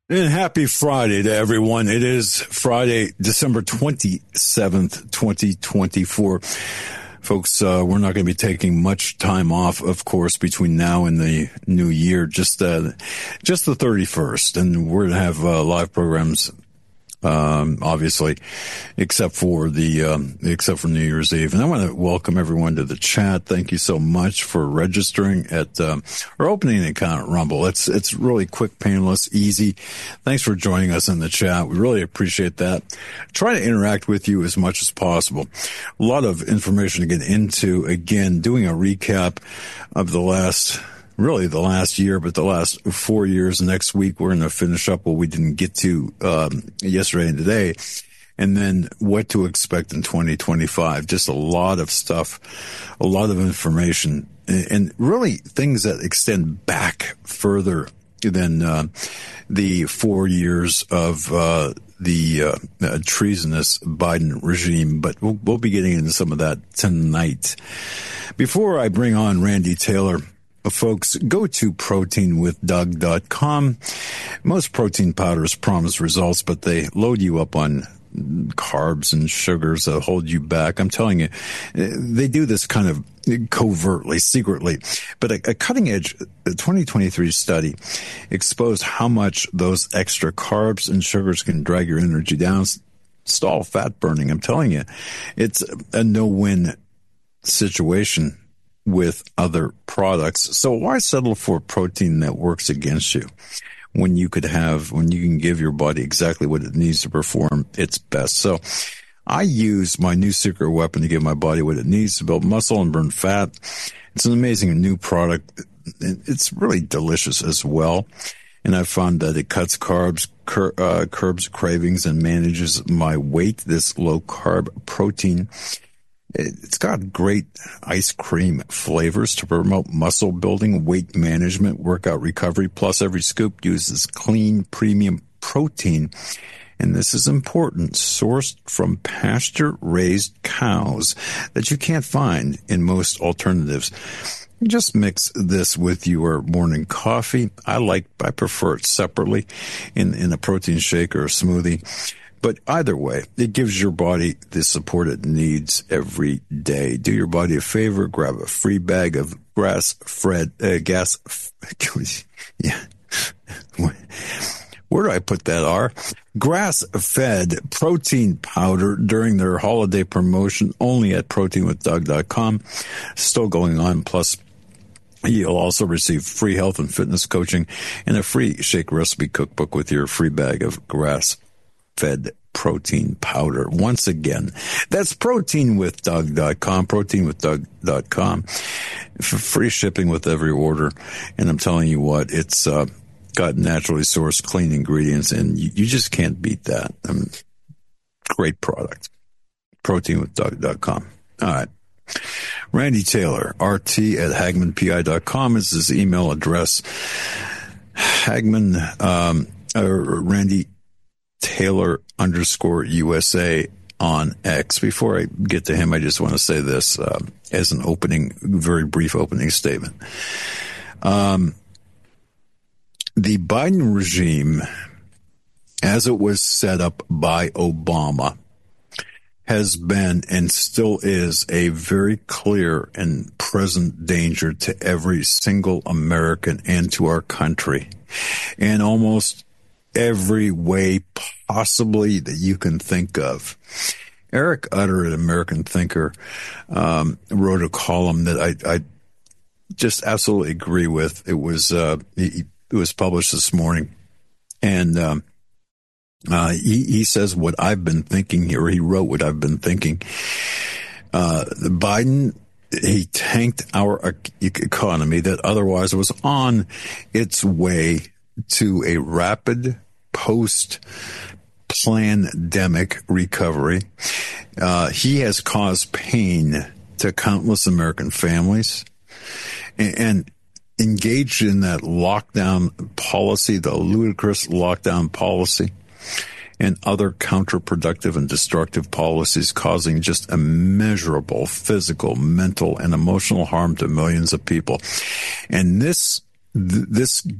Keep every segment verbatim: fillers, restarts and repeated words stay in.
And happy Friday to everyone. It is Friday, December twenty-seventh, twenty twenty-four. Folks, uh, we're not going to be taking much time off, of course, between now and the new year, just, uh, just the thirty-first. And we're going to have, uh, live programs, um, obviously, except for the, um, except for New Year's Eve. And I want to welcome everyone to the chat. Thank you so much for registering at, um, or opening an account at Rumble. It's, it's really quick, painless, easy. Thanks for joining us in the chat. We really appreciate that. Try to interact with you as much as possible. A lot of information to get into. Again, doing a recap of the last really the last year, but the last four years. Next week, we're going to finish up what we didn't get to um, yesterday and today, and then what to expect in twenty twenty-five. Just a lot of stuff, a lot of information, and really things that extend back further than uh, the four years of uh, the uh, uh, treasonous Biden regime. But we'll, we'll be getting into some of that tonight. Before I bring on Randy Taylor, folks, go to protein with doug dot com. Most protein powders promise results, but they load you up on carbs and sugars that hold you back. I'm telling you, they do this kind of covertly, secretly. But a, a cutting-edge twenty twenty-three study exposed how much those extra carbs and sugars can drag your energy down, stall fat burning. I'm telling you, it's a no-win situation with other products. So why settle for protein that works against you when you could have, when you can give your body exactly what it needs to perform its best? So I use my new secret weapon to give my body what it needs to build muscle and burn fat. It's an amazing new product. It's really delicious as well. And I've found that it cuts carbs, cur- uh, curbs cravings, and manages my weight. This low carb protein, it's got great ice cream flavors to promote muscle building, weight management, workout recovery. Plus, every scoop uses clean premium protein. And this is important, sourced from pasture-raised cows that you can't find in most alternatives. Just mix this with your morning coffee. I like, I prefer it separately in, in a protein shake or a smoothie. But either way, it gives your body the support it needs every day. Do your body a favor, grab a free bag of grass-fed, uh, gas, yeah. Where do I put that, R? Grass-fed protein powder during their holiday promotion only at protein with doug dot com. Still going on. Plus, you'll also receive free health and fitness coaching and a free shake recipe cookbook with your free bag of grass fed protein powder. Once again, that's protein with doug dot com, protein with doug dot com. For free shipping with every order. And I'm telling you what, it's uh, got naturally sourced clean ingredients, and you, you just can't beat that. Um, great product. protein with doug dot com. All right. Randy Taylor, R T at hagman P I dot com is his email address. Hagman, um, or Randy Taylor underscore U S A on X. Before I get to him, I just want to say this uh, as an opening, very brief opening statement. Um, the Biden regime, as it was set up by Obama, has been and still is a very clear and present danger to every single American and to our country. And almost every way possibly that you can think of. Eric Utter at American Thinker um, wrote a column that I, I just absolutely agree with. It was uh, it, it was published this morning, and um, uh, he, he says what I've been thinking here. He wrote what I've been thinking. Uh, the Biden, he tanked our economy that otherwise was on its way to a rapid post-pandemic recovery. Uh, he has caused pain to countless American families and, and engaged in that lockdown policy, the ludicrous lockdown policy, and other counterproductive and destructive policies causing just immeasurable physical, mental, and emotional harm to millions of people. And this, th- this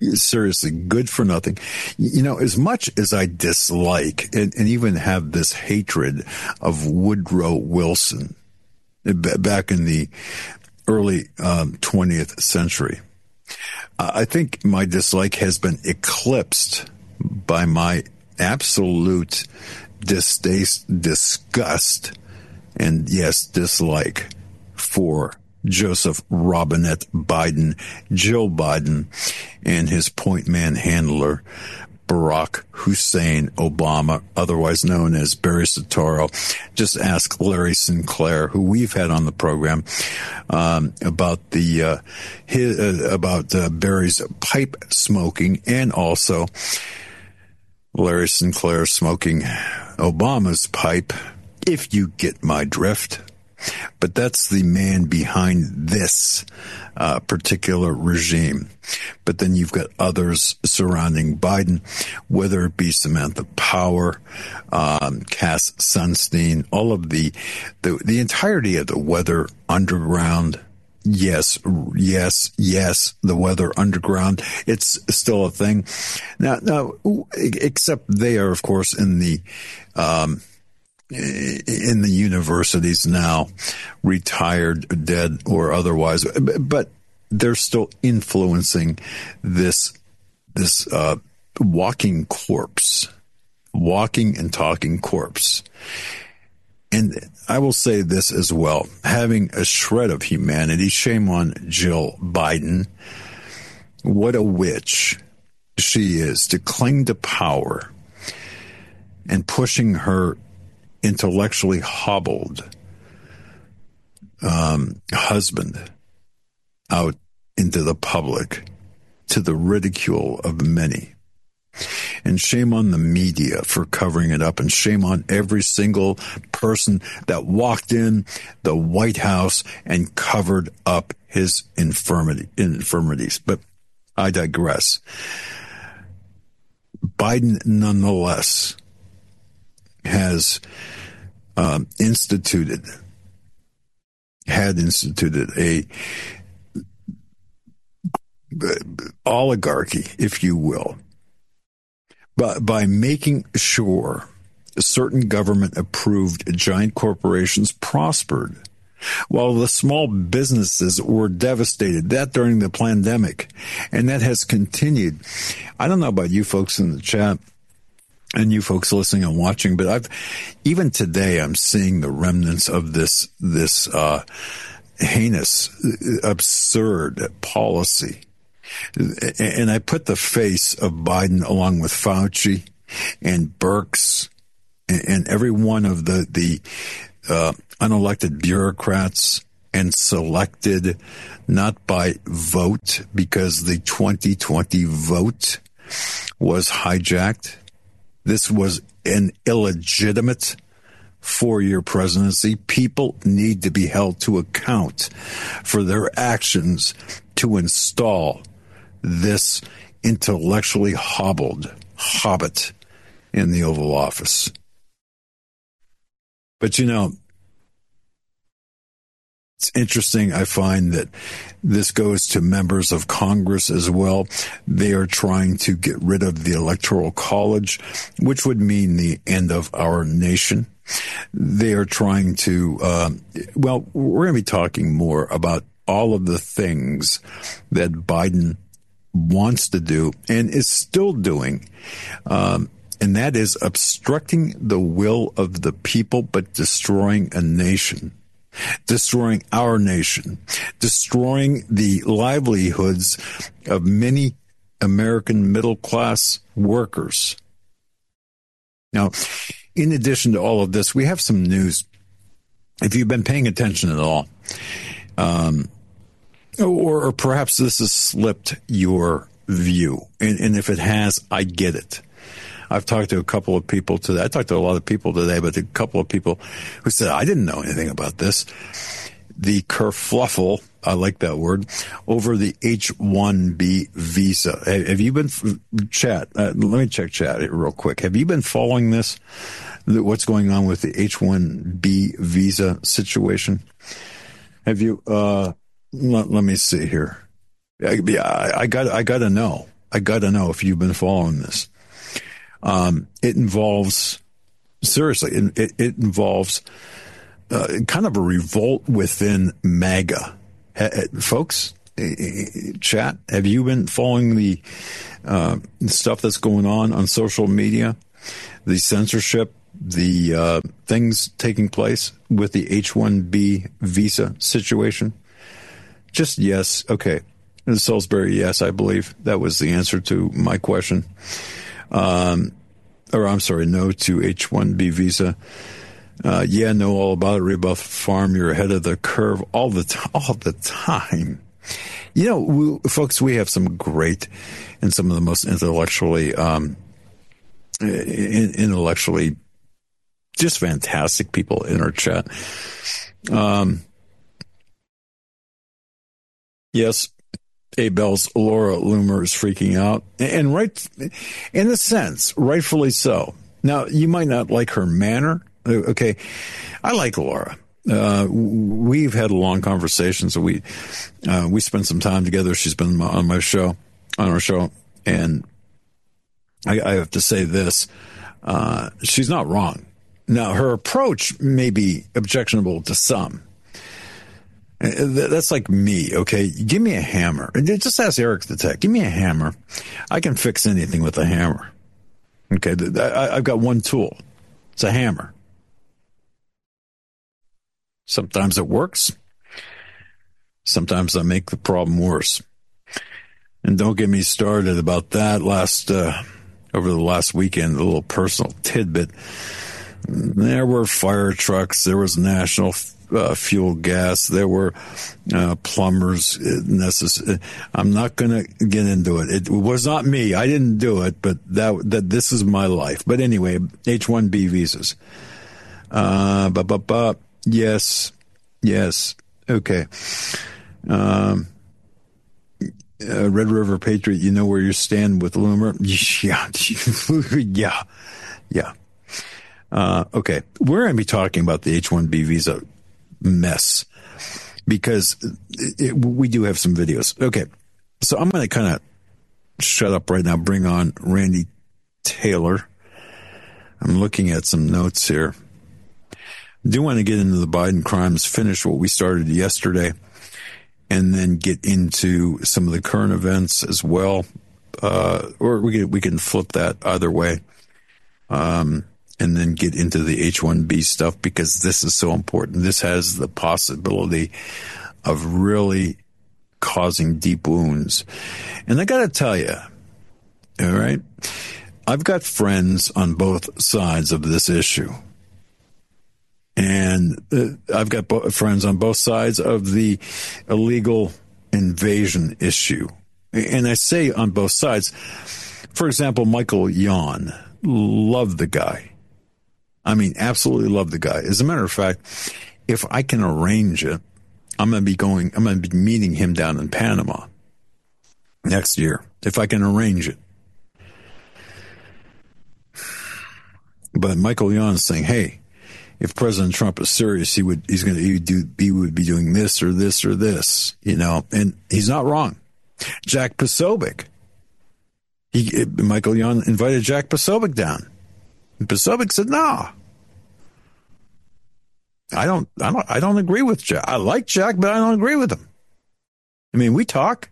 seriously good for nothing. You know, as much as I dislike and, and even have this hatred of Woodrow Wilson back in the early um, twentieth century, I think my dislike has been eclipsed by my absolute distaste, disgust, and yes, dislike for Joseph Robinette Biden, Jill Biden, and his point man handler, Barack Hussein Obama, otherwise known as Barry Soetoro. Just ask Larry Sinclair, who we've had on the program, um, about the uh, his, uh, about uh, Barry's pipe smoking, and also Larry Sinclair smoking Obama's pipe, if you get my drift. But that's the man behind this uh, particular regime. But then you've got others surrounding Biden, whether it be Samantha Power, um, Cass Sunstein, all of the, the the entirety of the Weather Underground. Yes, yes, yes, the Weather Underground. It's still a thing. Now, now, except they are, of course, in the um in the universities now, retired, dead, or otherwise, but they're still influencing this, this, uh, walking corpse, walking and talking corpse. And I will say this as well, having a shred of humanity, shame on Jill Biden. What a witch she is to cling to power and pushing her intellectually hobbled um, husband out into the public to the ridicule of many. And shame on the media for covering it up, and shame on every single person that walked in the White House and covered up his infirmity, infirmities. But I digress. Biden, nonetheless, has um, instituted, had instituted a oligarchy, if you will, but by making sure certain government-approved giant corporations prospered, while the small businesses were devastated. That during the pandemic, and that has continued. I don't know about you folks in the chat and you folks listening and watching, but I've, even today, I'm seeing the remnants of this, this, uh, heinous, absurd policy. And I put the face of Biden along with Fauci and Birx and every one of the, the, uh, unelected bureaucrats and selected not by vote, because the twenty twenty vote was hijacked. This was an illegitimate four-year presidency. People need to be held to account for their actions to install this intellectually hobbled hobbit in the Oval Office. But, you know, it's interesting. I find that this goes to members of Congress as well. They are trying to get rid of the Electoral College, which would mean the end of our nation. They are trying to, uh, well, we're going to be talking more about all of the things that Biden wants to do and is still doing. Um, and that is obstructing the will of the people, but destroying a nation. Destroying our nation, destroying the livelihoods of many American middle-class workers. Now, in addition to all of this, we have some news. If you've been paying attention at all, um, or, or perhaps this has slipped your view, and, and if it has, I get it. I've talked to a couple of people today. I talked to a lot of people today, but a couple of people who said, I didn't know anything about this. The kerfluffle, I like that word, over the H one B visa. Have you been, chat, uh, let me check chat real quick. Have you been following this? What's going on with the H one B visa situation? Have you, uh, let, let me see here. Yeah, I, I got, I got to know. I got to know if you've been following this. Um, it involves, seriously, it, it, it involves uh, kind of a revolt within MAGA. Uh, folks, chat, have you been following the uh, stuff that's going on on social media? The censorship, the uh, things taking place with the H one B visa situation? Just yes. Okay. Salisbury, yes, I believe that was the answer to my question. Um, or I'm sorry, no to H one B visa. Uh, yeah, know all about it. Rebuff Farm, you're ahead of the curve all the t- all the time. You know, we, folks, we have some great and some of the most intellectually, um, in, intellectually, just fantastic people in our chat. Um, yes. Abel's Laura Loomer is freaking out, and right, in a sense, rightfully so. Now, you might not like her manner. Okay, I like Laura. Uh, we've had a long conversation, so we uh, we spent some time together. She's been on my show, on our show, and I, I have to say this: uh, she's not wrong. Now, her approach may be objectionable to some. That's like me, okay? Give me a hammer. Just ask Eric the Tech. Give me a hammer. I can fix anything with a hammer. Okay, I've got one tool. It's a hammer. Sometimes it works. Sometimes I make the problem worse. And don't get me started about that last, uh, over the last weekend, a little personal tidbit. There were fire trucks. There was national Uh, fuel gas. There were uh, plumbers necessary. I'm not going to get into it. It was not me. I didn't do it, but that that this is my life. But anyway, H one B visas. Uh, bu- bu- bu- yes, yes. Okay. Um, uh, Red River Patriot, you know where you stand with Loomer? Yeah, yeah, yeah. Uh, okay, we're going to be talking about the H one B visa mess because it, it, we do have some videos. Okay, so I'm going to kind of shut up right now, bring on Randy Taylor. I'm looking at some notes here. I do want to get into the Biden crimes, finish what we started yesterday, and then get into some of the current events as well. Uh, or we can, we can flip that either way. Um, and then get into the H one B stuff because this is so important. This has the possibility of really causing deep wounds. And I got to tell you, all right, I've got friends on both sides of this issue. And uh, I've got bo- friends on both sides of the illegal invasion issue. And I say on both sides, for example, Michael Yon, love the guy. I mean, absolutely love the guy. As a matter of fact, if I can arrange it, I'm going to be going, I'm going to be meeting him down in Panama next year, if I can arrange it. But Michael Yon is saying, hey, if President Trump is serious, he would, he's going to, he would do, he would be doing this or this or this, you know, and he's not wrong. Jack Posobiec. He, Michael Yon invited Jack Posobiec down. And Posobiec said, no, I don't, I don't, I don't agree with Jack. I like Jack, but I don't agree with him. I mean, we talk.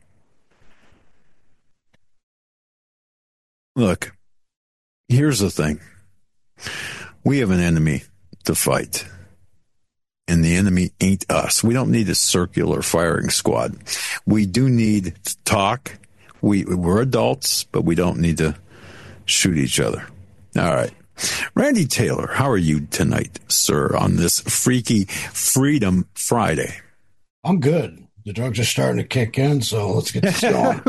Look, here's the thing. We have an enemy to fight. And the enemy ain't us. We don't need a circular firing squad. We do need to talk. We, we're adults, but we don't need to shoot each other. All right. Randy Taylor, how are you tonight, sir, on this freaky Freedom Friday? I'm good. The drugs are starting to kick in, so let's get this going.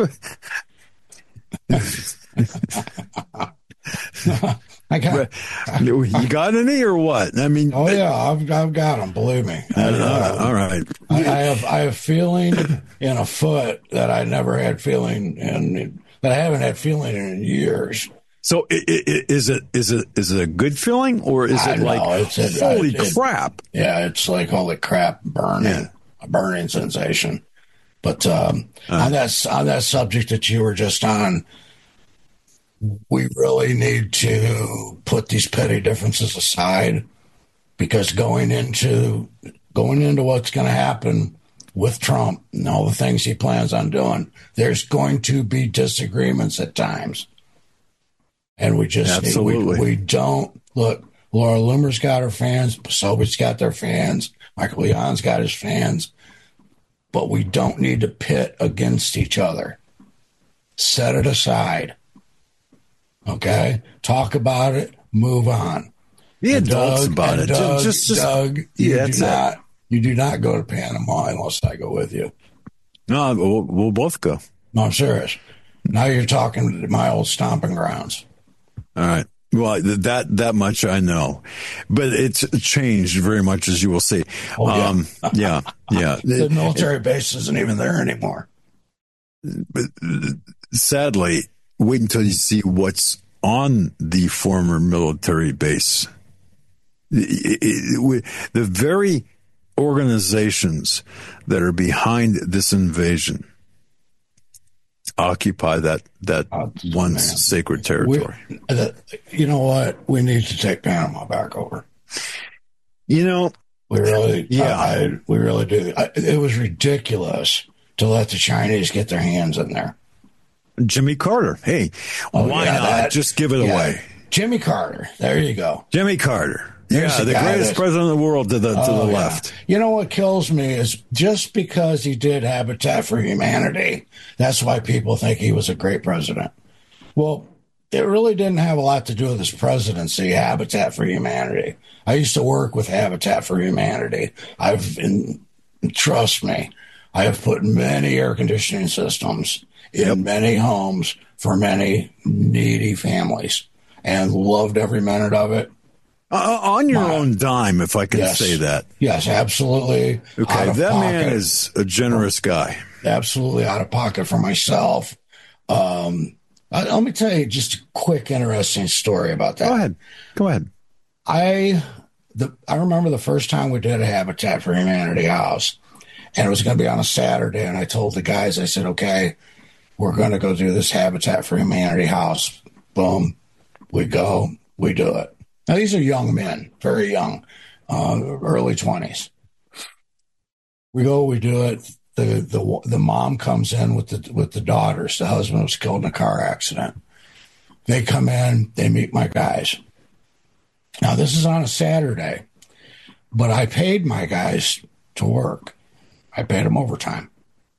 I got, you got any or what? I mean, oh yeah, I've I've got them. Believe me. I, uh, all right. I, I have I have feeling in a foot that I never had feeling in that I haven't had feeling in years. So it, it, is it is it is it a good feeling or is it like know, it's a, holy it, crap? Yeah, it's like holy crap burning, yeah. A burning sensation. But um, uh, on that on that subject that you were just on, we really need to put these petty differences aside, because going into going into what's going to happen with Trump and all the things he plans on doing, there's going to be disagreements at times. And we just need, we, we don't look. Laura Loomer's got her fans. Posobiec's got their fans. Michael Leon's got his fans. But we don't need to pit against each other. Set it aside. Okay? Talk about it. Move on. Be adults about it. Doug, just, just, Doug, you yeah, do not. It. You do not go to Panama unless I go with you. No, we'll, we'll both go. No, I'm serious. Now you're talking to my old stomping grounds. All right. Well, that that much I know, but it's changed very much, as you will see. Oh, yeah. Um, yeah, yeah. The military base isn't even there anymore. But sadly, wait until you see what's on the former military base. It, it, it, the very organizations that are behind this invasion occupy that that oh, once man. sacred territory. We, the, you know what? We need to take Panama back over. You know, we really, yeah, I, I, we really do. I, it was ridiculous to let the Chinese get their hands in there. Jimmy Carter. Hey, oh, why yeah, not that, just give it yeah. away? Jimmy Carter. There you go. Jimmy Carter. There's yeah, the greatest president in the world to the to oh, the left. Yeah. You know what kills me is just because he did Habitat for Humanity, that's why people think he was a great president. Well, it really didn't have a lot to do with his presidency, Habitat for Humanity. I used to work with Habitat for Humanity. I've, and trust me, I have put many air conditioning systems in yep. many homes for many needy families and loved every minute of it. Uh, on your My, own dime, if I can yes, say that. Yes, absolutely. Okay, that pocket. man is a generous guy. Absolutely out of pocket for myself. Um, I, let me tell you just a quick, interesting story about that. Go ahead. Go ahead. I the I remember the first time we did a Habitat for Humanity house, and it was going to be on a Saturday, and I told the guys, I said, okay, we're going to go do this Habitat for Humanity house. Boom. We go. We do it. Now, these are young men, very young, uh, early twenties. We go, we do it. The, the the mom comes in with the with the daughters. The husband was killed in a car accident. They come in, they meet my guys. Now, this is on a Saturday, but I paid my guys to work. I paid them overtime.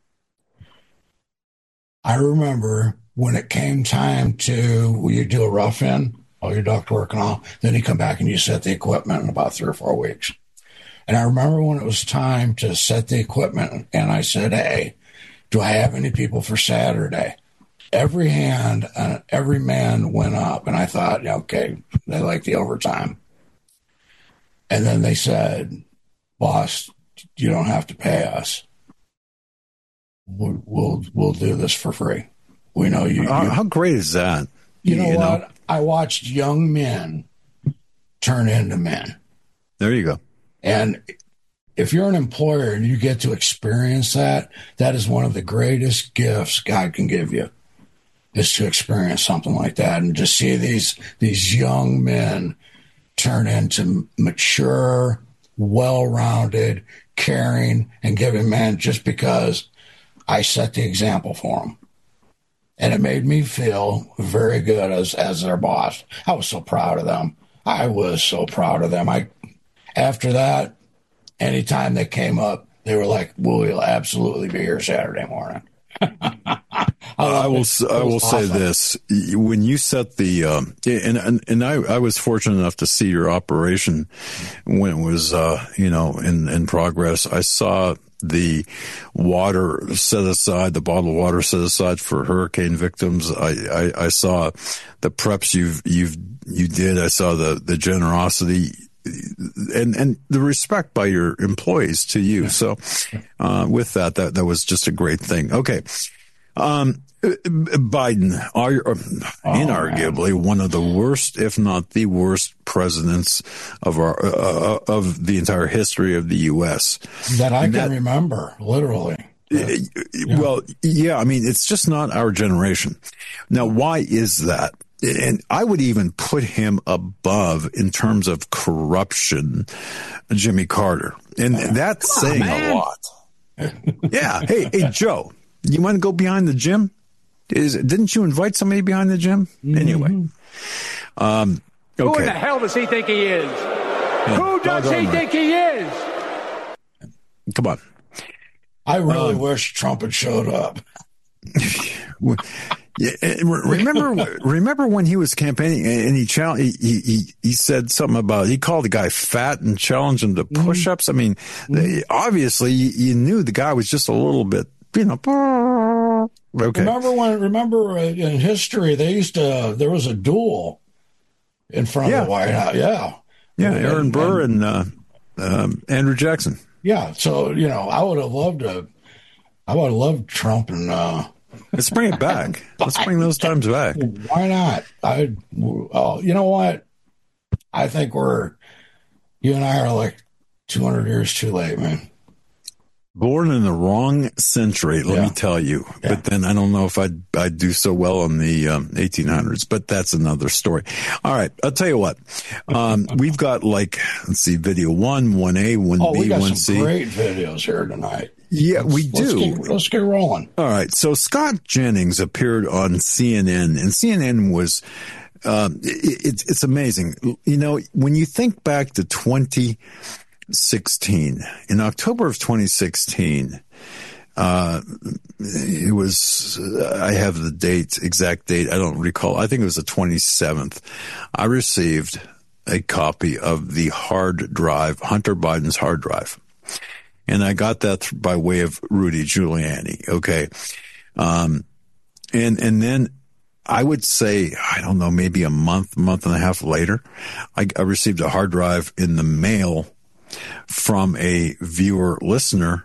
I remember when it came time to, will you do a rough-in? All your duct work and all. Then you come back and you set the equipment in about three or four weeks. And I remember when it was time to set the equipment, and I said, hey, do I have any people for Saturday? Every hand, uh, every man went up, and I thought, okay, they like the overtime. And then they said, boss, you don't have to pay us. We'll we'll, we'll do this for free. We know you. Uh, you how great is that? You know you what? Know? I watched young men turn into men. There you go. And if you're an employer and you get to experience that, that is one of the greatest gifts God can give you, is to experience something like that and to see these these young men turn into mature, well-rounded, caring, and giving men just because I set the example for them. And it made me feel very good as as their boss. I was so proud of them. I was so proud of them. I, after that, anytime they came up, they were like, "We'll absolutely be here Saturday morning." I, I will. I will awesome. say this: when you set the, um, and and, and I, I was fortunate enough to see your operation when it was, uh, you know, in in progress. I saw the water set aside, the bottled water set aside for hurricane victims. I, I, I saw the preps you've, you've, you did. I saw the, the generosity and, and the respect by your employees to you. So, uh, with that, that, that was just a great thing. Okay. Um, Biden, are, oh, inarguably man. one of the worst, if not the worst, presidents of our uh, of the entire history of the U S that I and can that, remember, literally. Yeah. Well, yeah, I mean, it's just not our generation. Now, why is that? And I would even put him above in terms of corruption, Jimmy Carter. And that's Come on, saying man. a lot. Yeah. Hey, hey, Joe, you want to go behind the gym? Is Didn't you invite somebody behind the gym? Mm-hmm. Anyway. Um, okay. Who in the hell does he think he is? Yeah, Who does he right. think he is? Come on. I really Um, wish Trump had showed up. Yeah, remember, remember when he was campaigning and he challenged, he, he, he said something about, he called the guy fat and challenged him to push-ups. I mean, mm-hmm. obviously you, you knew the guy was just a little bit, you know, okay. Remember when, remember in history, they used to, there was a duel in front yeah. of the White House. Yeah. Yeah. Aaron and, Burr and, and uh, um, Andrew Jackson. Yeah. So, you know, I would have loved to, I would have loved Trump and, uh, let's bring it back. Let's bring those times back. Why not? I, oh, you know what? I think we're, you and I are like two hundred years too late, man. Born in the wrong century, let yeah. me tell you. Yeah. But then I don't know if I'd, I'd do so well in the um, eighteen hundreds, but that's another story. All right. I'll tell you what. Um, we've got like, let's see, video one, one A, one B, oh, we got one some C. great videos here tonight. Yeah, let's, we do. Let's get, let's get rolling. All right. So Scott Jennings appeared on C N N, and C N N was, um, it, it, it's amazing. You know, when you think back to twenty sixteen, in October of twenty sixteen, uh, it was, I have the date, exact date. I don't recall. I think it was the twenty-seventh. I received a copy of the hard drive, Hunter Biden's hard drive. And I got that by way of Rudy Giuliani. Okay. Um, and, and then I would say, I don't know, maybe a month, month and a half later, I, I received a hard drive in the mail from a viewer listener,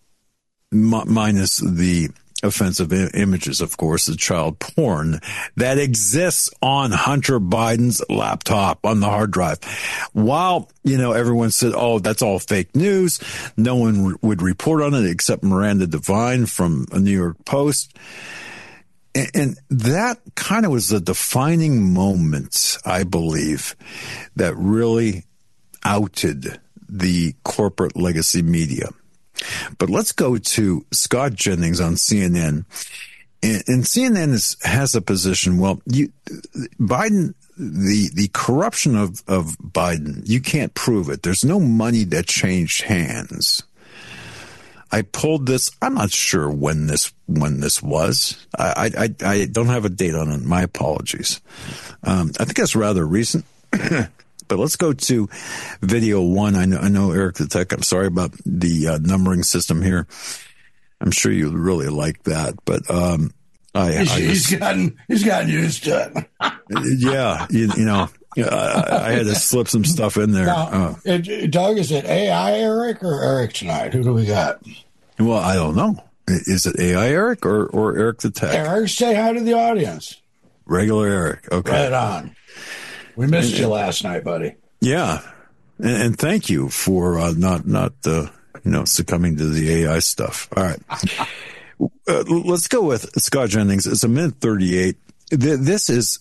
m- minus the offensive I- images, of course, the child porn that exists on Hunter Biden's laptop on the hard drive. While, you know, everyone said, oh, that's all fake news. No one r- would report on it except Miranda Devine from a New York Post. And, and that kind of was the defining moment, I believe, that really outed the corporate legacy media. But let's go to Scott Jennings on C N N. And, and C N N is, has a position, well, you, Biden, the, the corruption of, of Biden, you can't prove it. There's no money that changed hands. I pulled this, I'm not sure when this, when this was. I, I, I don't have a date on it. My apologies. Um, I think that's rather recent. But let's go to video one. I know, I know, Eric the Tech, I'm sorry about the uh, numbering system here. I'm sure you really like that, but um, I, he's, I he's was, gotten he's gotten used to it. yeah, you, you know, uh, I had to slip some stuff in there. Now, uh, it, Doug, is it A I Eric or Eric tonight? Who do we got? Well, I don't know. Is it A I Eric or, or Eric the Tech? Eric, say hi to the audience. Regular Eric. Okay. Right on. We missed and, you last night, buddy. Yeah. And, and thank you for uh, not, not uh, you know, succumbing to the A I stuff. All right. uh, let's go with Scott Jennings. It's a minute thirty-eight. This is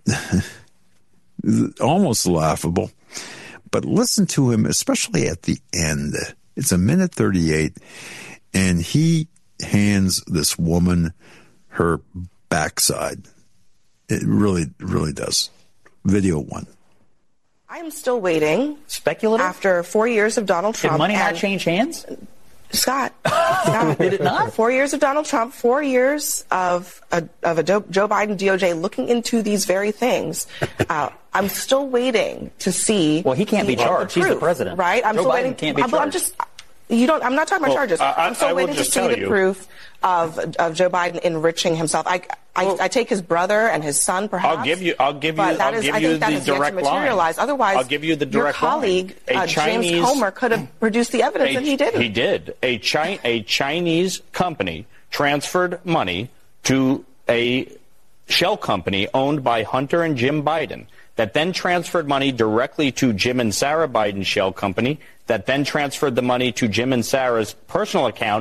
almost laughable. But listen to him, especially at the end. It's a minute thirty-eight. And he hands this woman her backside. It really, really does. Video one. I'm still waiting. Speculative? After four years of Donald Trump. Did money not change hands? Scott. Scott. Did it not? Four years of Donald Trump, four years of a, of a Joe Biden D O J looking into these very things. Uh, I'm still waiting to see. Well, he can't the, be charged. The He's the president. Right? I'm Joe still Biden waiting. Can't be charged. I'm just. You don't. I'm not talking about well, charges. I, I'm still I waiting to see the you. proof of of Joe Biden enriching himself. I I, well, I take his brother and his son, perhaps. I'll give you. I'll give you. But that I'll is, give I you think that the has direct yet to materialize. line. Otherwise, I'll give you the direct your colleague line. uh, Chinese, James Comer could have produced the evidence, a, and he didn't. He did. A, Chi- a Chinese company transferred money to a shell company owned by Hunter and Jim Biden, that then transferred money directly to Jim and Sarah Biden's shell company, that then transferred the money to Jim and Sarah's personal account,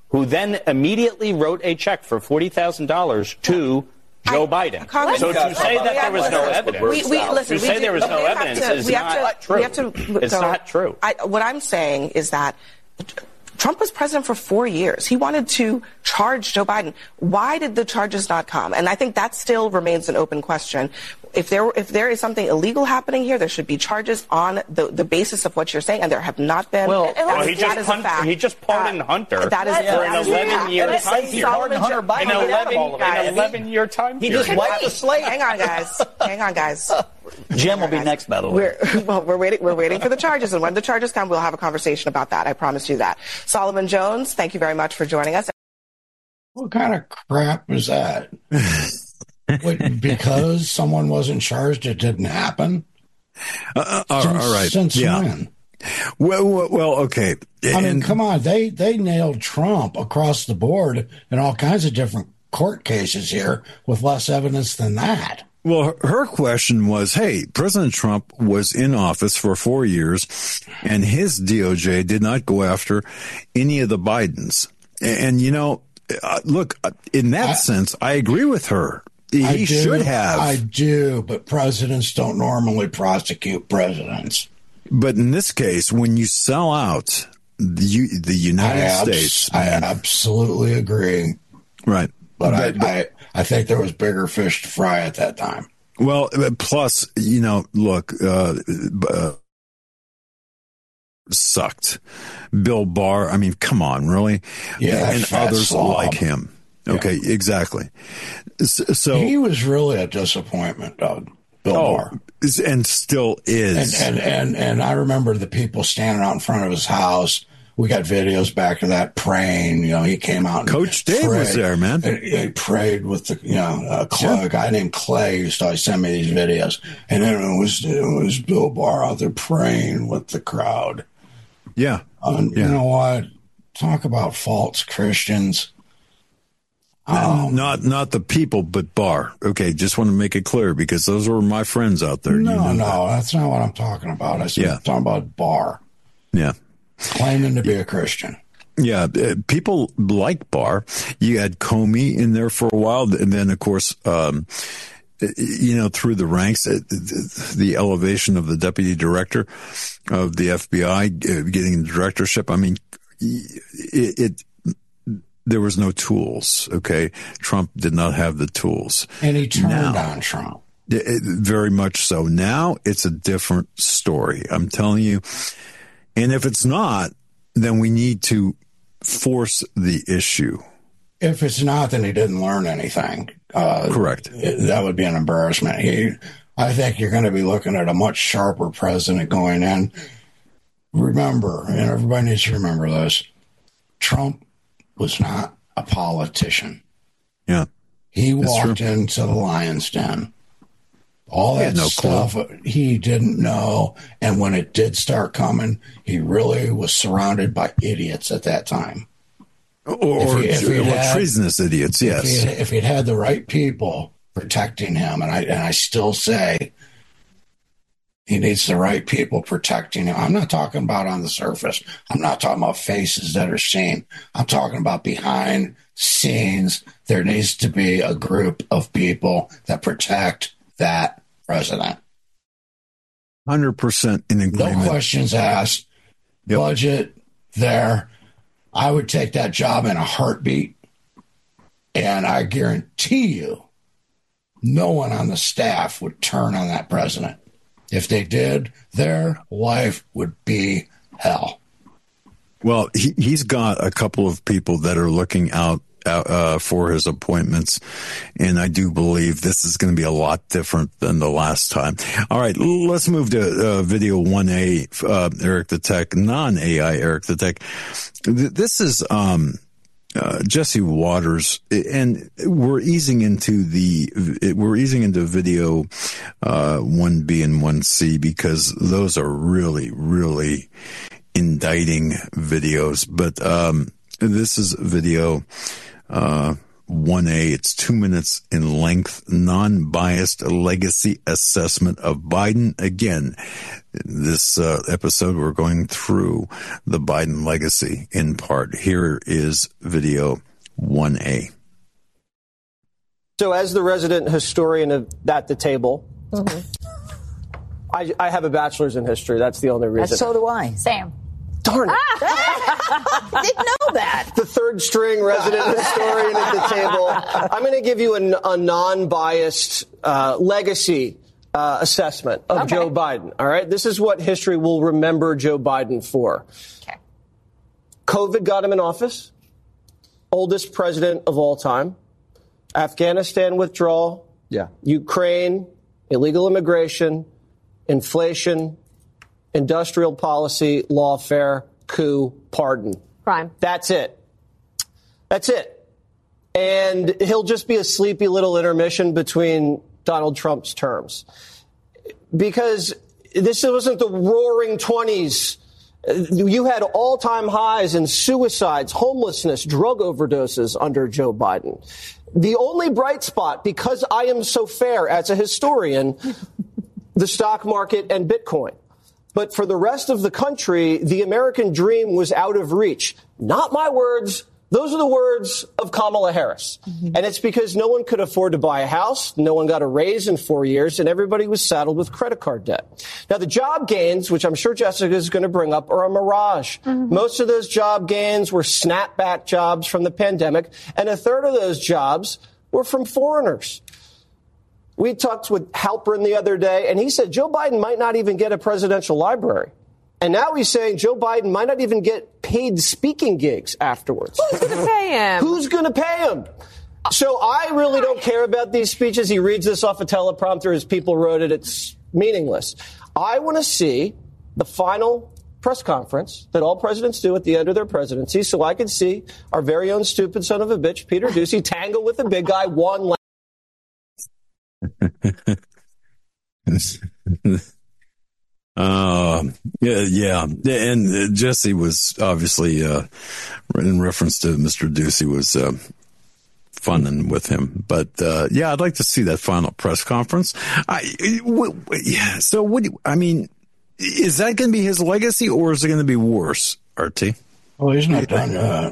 who then immediately wrote a check for forty thousand dollars to Joe I, Biden. Congress, so to say that there was no evidence, we, we, listen, to say do, there was no evidence to, is not to, true. To, it's so not true. I, what I'm saying is that Trump was president for four years. He wanted to charge Joe Biden. Why did the charges not come? And I think that still remains an open question. If there if there is something illegal happening here, there should be charges on the, the basis of what you're saying, and there have not been. Well, well he, just hunt, he just pardoned uh, Hunter that is, for an eleven-year time period. Hunter Biden an eleven-year time period. He just wiped the slate. Hang on, guys. Hang on, guys. Jim will be guys. next, by the way. We're, well, we're waiting. We're waiting for the charges, and when the charges come, we'll have a conversation about that. I promise you that. Solomon Jones, thank you very much for joining us. What kind of crap is that? Wait, because someone wasn't charged, it didn't happen? Uh, all, since, all right. Since yeah. when? Well, well, well, okay. I and, mean, come on. They, they nailed Trump across the board in all kinds of different court cases here with less evidence than that. Well, her question was, hey, President Trump was in office for four years, and his D O J did not go after any of the Bidens. And, and you know, uh, look, in that I, sense, I agree with her. He I do, should have. I do, but presidents don't normally prosecute presidents. But in this case, when you sell out the, the United I abs- States. I absolutely agree. Right. But, but, I, but I, I think there was bigger fish to fry at that time. Well, plus, you know, look, uh, uh, sucked. Bill Barr, I mean, come on, really? Yeah, and others slob. like him. Okay, yeah. Exactly. So he was really a disappointment, Doug. Bill oh, Barr. And still is. And, and and and I remember the people standing out in front of his house. We got videos back of that praying. You know, he came out. And Coach Dave prayed. was there, man. And he prayed with the, you know, a, Clay, yeah. a guy named Clay used to always send me these videos. And then it was it was Bill Barr out there praying with the crowd. Yeah. Um, yeah. You know what? Talk about false Christians. Um, not not the people, but Barr. Okay, just want to make it clear because those were my friends out there. No, you know no, that. that's not what I'm talking about. I said, yeah. I'm talking about Barr. Yeah. Claiming to be a Christian. Yeah, uh, people like Barr. You had Comey in there for a while, and then, of course, um, you know, through the ranks, uh, the elevation of the deputy director of the F B I, uh, getting the directorship. I mean, it, it there was no tools. Okay, Trump did not have the tools, and he turned now, on Trump. It, it, very much so. Now it's a different story. I'm telling you. And if it's not, then we need to force the issue. If it's not, then he didn't learn anything. Uh, Correct. It, that would be an embarrassment. He, I think you're going to be looking at a much sharper president going in. Remember, and everybody needs to remember this, Trump was not a politician. Yeah. He walked into the lion's den. All that no stuff clue. He didn't know. And when it did start coming, he really was surrounded by idiots at that time. Or, if he, if he or had, treasonous idiots, yes. If he, had, if he'd had the right people protecting him, and I, and I still say he needs the right people protecting him. I'm not talking about on the surface. I'm not talking about faces that are seen. I'm talking about behind scenes. There needs to be a group of people that protect that president. one hundred percent in agreement. No questions asked. Yep. Budget there. I would take that job in a heartbeat. And I guarantee you, no one on the staff would turn on that president. If they did, their life would be hell. Well, he, he's got a couple of people that are looking out Uh, for his appointments, and I do believe this is going to be a lot different than the last time. All right, let's move to uh, video one A, uh, Eric the Tech, non-A I Eric the Tech. This is um, uh, Jesse Waters, and we're easing into the we're easing into video uh, one B and one C because those are really, really indicting videos. But um, this is video Uh, one A. It's two minutes in length, non-biased legacy assessment of Biden. Again, this uh, episode, we're going through the Biden legacy in part. Here is video one A. So as the resident historian of, at the table, mm-hmm. I, I have a bachelor's in history. That's the only reason. And so do I. Sam. Darn it. Ah! Didn't know that. The third string resident historian at the table. I'm going to give you a, a non-biased uh, legacy uh, assessment of okay. Joe Biden. All right. This is what history will remember Joe Biden for. Okay. COVID got him in office. Oldest president of all time. Afghanistan withdrawal. Yeah. Ukraine. Illegal immigration. Inflation. Industrial policy, lawfare, coup, pardon. Crime. That's it. That's it. And he'll just be a sleepy little intermission between Donald Trump's terms. Because this wasn't the roaring twenties. You had all-time highs in suicides, homelessness, drug overdoses under Joe Biden. The only bright spot, because I am so fair as a historian, the stock market and Bitcoin. But for the rest of the country, the American dream was out of reach. Not my words. Those are the words of Kamala Harris. Mm-hmm. And it's because no one could afford to buy a house. No one got a raise in four years, and everybody was saddled with credit card debt. Now, the job gains, which I'm sure Jessica is going to bring up, are a mirage. Mm-hmm. Most of those job gains were snapback jobs from the pandemic, and a third of those jobs were from foreigners. We talked with Halperin the other day, and he said Joe Biden might not even get a presidential library. And now he's saying Joe Biden might not even get paid speaking gigs afterwards. Who's going to pay him? Who's going to pay him? So I really don't care about these speeches. He reads this off a teleprompter as people wrote it. It's meaningless. I want to see the final press conference that all presidents do at the end of their presidency so I can see our very own stupid son of a bitch, Peter Doocy, tangle with the big guy one last. uh, yeah, yeah. And Jesse was obviously, uh, in reference to Mister Doocy, was uh, funning with him. But, uh, yeah, I'd like to see that final press conference. I, w- w- yeah, so, what do you, I mean, is that going to be his legacy, or is it going to be worse, R T? Well, he's not done yet.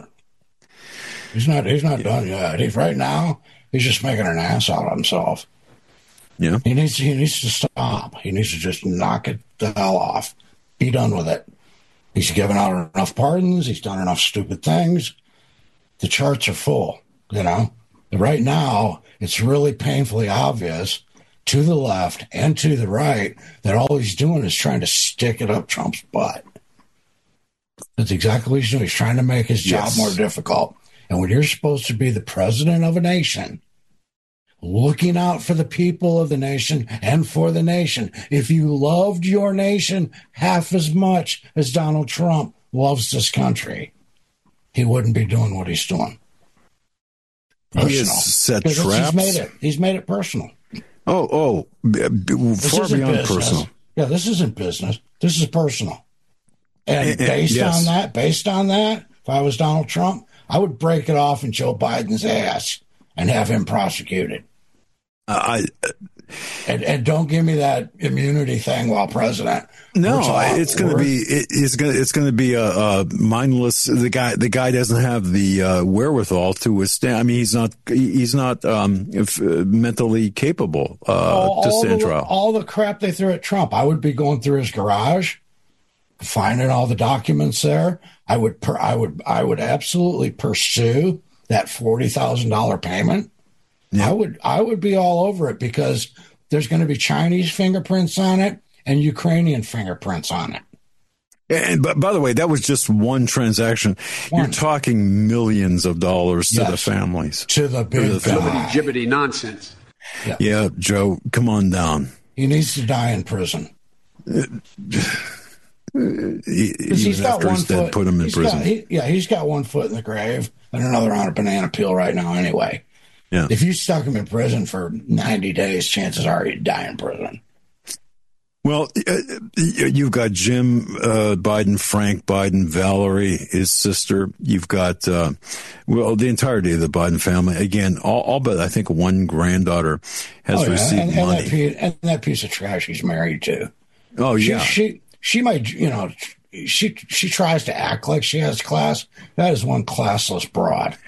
He's not, he's not done yet. He's, right now, he's just making an ass out of himself. Yeah, he needs he needs to stop. He needs to just knock it the hell off. Be done with it. He's given out enough pardons. He's done enough stupid things. The charts are full. You know, right now it's really painfully obvious to the left and to the right that all he's doing is trying to stick it up Trump's butt. That's exactly what he's doing. He's trying to make his job yes. more difficult. And when you're supposed to be the president of a nation, looking out for the people of the nation and for the nation. If you loved your nation half as much as Donald Trump loves this country, he wouldn't be doing what he's doing. Personal. He has set traps. He's made it. He's made it personal. Oh, oh, b- b- far beyond business. personal. Yeah, this isn't business. This is personal. And, and based yes. on that, based on that, if I was Donald Trump, I would break it off in Joe Biden's ass and have him prosecuted. Uh, I uh, and, and don't give me that immunity thing while president. No, it's going to be it, it's going it's going to be a, a mindless. The guy the guy doesn't have the uh, wherewithal to withstand. I mean, he's not he's not um, if, uh, mentally capable uh, all, to all stand the, trial. All the crap they threw at Trump, I would be going through his garage, finding all the documents there. I would per, I would I would absolutely pursue that forty thousand dollar payment. Yeah. I would I would be all over it because there's going to be Chinese fingerprints on it and Ukrainian fingerprints on it. And but by the way, that was just one transaction. One. You're talking millions of dollars to yes. the families, to the big to the guy. Jibbity nonsense. Yeah. yeah, Joe, come on down. He needs to die in prison. Uh, he, he's got one foot. Put him in prison. Got, he, yeah, he's got one foot in the grave and another on a banana peel right now. Anyway. Yeah. If you stuck him in prison for ninety days, chances are he'd die in prison. Well, uh, you've got Jim uh, Biden, Frank Biden, Valerie, his sister. You've got, uh, well, the entirety of the Biden family. Again, all, all but I think one granddaughter has oh, yeah. received and, money. And that, piece, and that piece of trash she's married to. Oh, yeah. She, she, she might, you know, she she tries to act like she has class. That is one classless broad.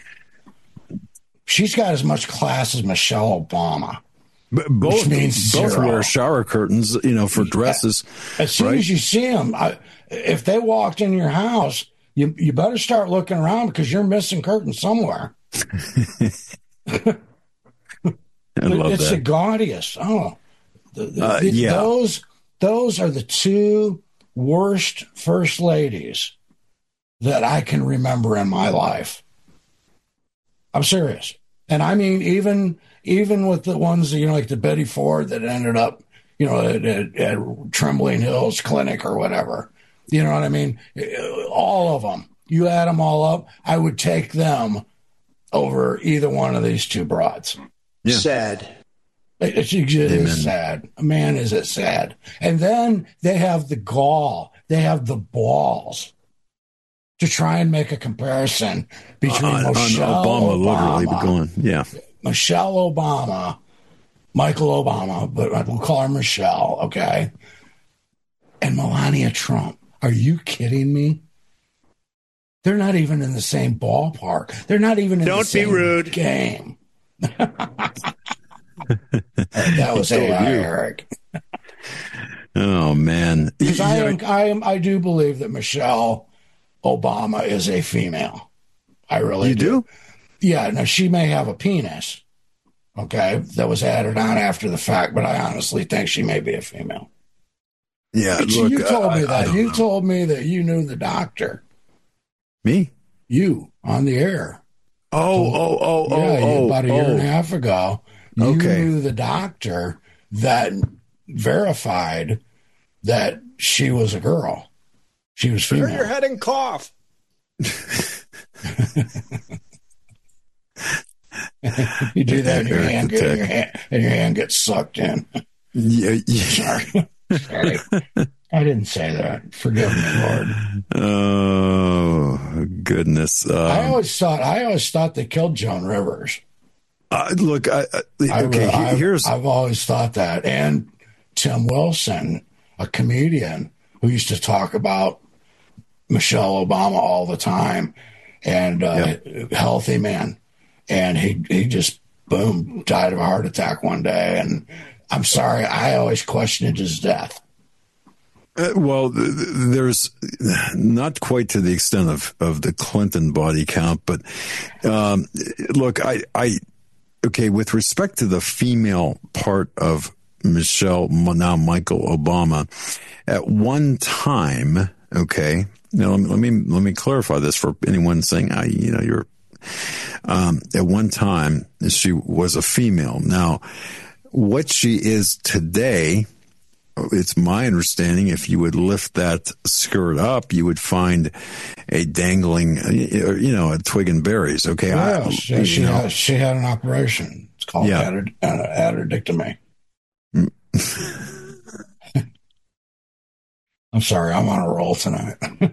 She's got as much class as Michelle Obama. But both means both zero. wear shower curtains, you know, for dresses. As soon right? as you see them, I, if they walked in your house, you you better start looking around because you're missing curtains somewhere. I love it's that. the gaudiest. Oh, the, the, Uh, the- yeah. those those are the two worst first ladies that I can remember in my life. I'm serious, and I mean even. Even with the ones, you know, like the Betty Ford that ended up, you know, at, at, at Trembling Hills Clinic or whatever. You know what I mean? All of them. You add them all up, I would take them over either one of these two broads. Yeah. Sad. It, it, it is sad. Man, is it sad. And then they have the gall. They have the balls to try and make a comparison between on, Michelle on Obama, Obama, literally going, yeah. Michelle Obama, Michael Obama, but we'll call her Michelle, okay? And Melania Trump. Are you kidding me? They're not even in the same ballpark. They're not even in Don't the be same rude. game. That was A I, Eric. Oh man, Because I Yeah, am, I am, I do believe that Michelle Obama is a female. I really you do? Yeah, now she may have a penis, okay, that was added on after the fact, but I honestly think she may be a female. Yeah, But look, you told uh, me I- I that. don't You know. told me that you knew the doctor. Me? You on the air. Oh, oh, oh, oh, yeah, you- oh, about a year oh. and a half ago. You Okay. knew the doctor that verified that she was a girl. She was Turn female. your head and cough. You do that, and your Eric hand, the get, Tech. your hand, and your hand gets sucked in. Yeah, yeah. Sorry, sorry, I didn't say that. Forgive me, Lord. Oh goodness. I Um, always thought, I always thought they killed Joan Rivers. uh, look, I, I, I, okay. he- I've, here's I've always thought that, and Tim Wilson, a comedian who used to talk about Michelle Obama all the time, and uh, healthy man. And he he just, boom, died of a heart attack one day. And I'm sorry, I always questioned his death. Uh, well, th- th- there's not quite to the extent of, of the Clinton body count, but um, look, I, I, okay, with respect to the female part of Michelle, now Michael Obama, at one time, okay, now let me, let me, let me clarify this for anyone saying, I, you know, you're, um, at one time she was a female. Now, what she is today, it's my understanding, if you would lift that skirt up, you would find a dangling, you know, a twig and berries. Okay. Yeah, I, she, she, you know, had, she had an operation. It's called Yeah. added, uh, addictomy. I'm sorry, I'm on a roll tonight.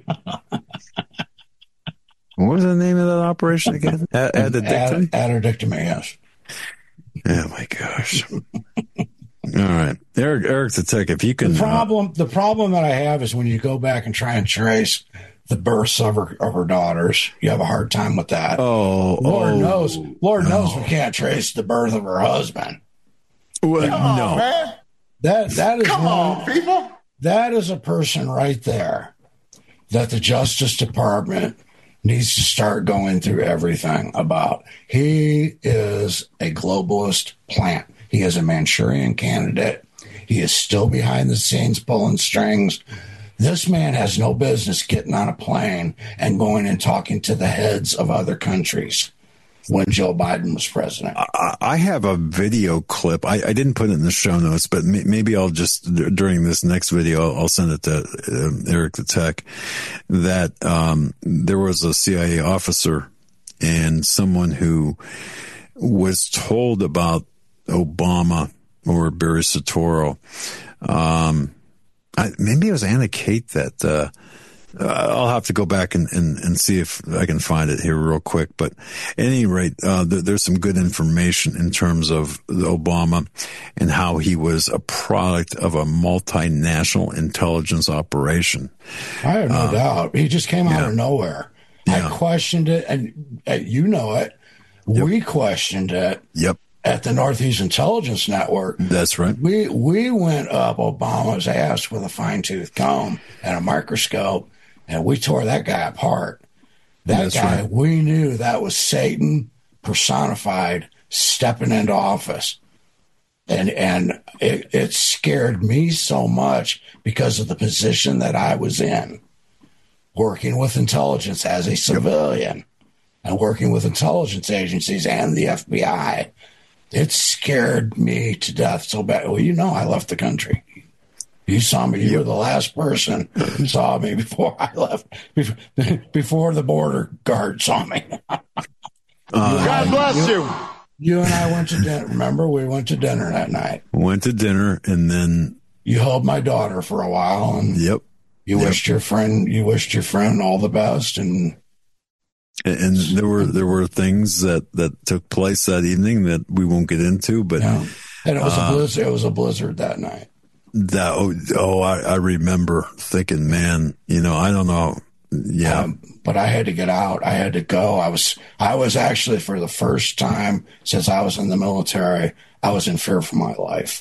what was the name of that operation again? A- Addictomy? Add, addictomy, yes. Oh my gosh. All right. Eric, Eric the Tech, if you can. The problem, the problem that I have is when you go back and try and trace the births of her, of her daughters, you have a hard time with that. Uh, oh, Lord oh, knows, Lord no. knows we can't trace the birth of her husband. Well, no. Man, That that is come one, on, people. that is a person right there that the Justice Department needs to start going through everything about. He is a globalist plant. He is a Manchurian candidate. He is still behind the scenes pulling strings. This man has no business getting on a plane and going and talking to the heads of other countries when Joe Biden was president. I I have a video clip. I, I didn't put it in the show notes, but may, maybe I'll just, during this next video, I'll send it to uh, Eric the Tech, that um, there was a C I A officer and someone who was told about Obama or Barry Soetoro, um, I, maybe it was Anna Kate that, uh, Uh, I'll have to go back and, and, and see if I can find it here real quick. But at any rate, uh, there, there's some good information in terms of Obama and how he was a product of a multinational intelligence operation. I have no uh, doubt. He just came out yeah. of nowhere. Yeah. I questioned it, and uh, you know it. Yep. We questioned it. Yep. At the Northeast Intelligence Network. That's right. We we went up Obama's ass with a fine-tooth comb and a microscope, and we tore that guy apart. That That's guy, right. we knew that was Satan personified stepping into office. And and it, it scared me so much because of the position that I was in, working with intelligence as a civilian and working with intelligence agencies and the F B I. It scared me to death so bad. Well, you know, I left the country. You saw me. You were the last person who saw me before I left, before the border guard saw me. Uh, God bless you. You and I went to dinner. Remember, we went to dinner that night. Went to dinner, and then You held my daughter for a while, and yep, you yep. wished your friend, you wished your friend all the best, and and, and there were there were things that, that took place that evening that we won't get into, but you know, and it was uh, a blizzard. It was a blizzard that night. that oh, oh I, I remember thinking, man, you know, I don't know, yeah, Um, but I had to get out. I had to go. I was, I was actually for the first time since I was in the military, I was in fear for my life.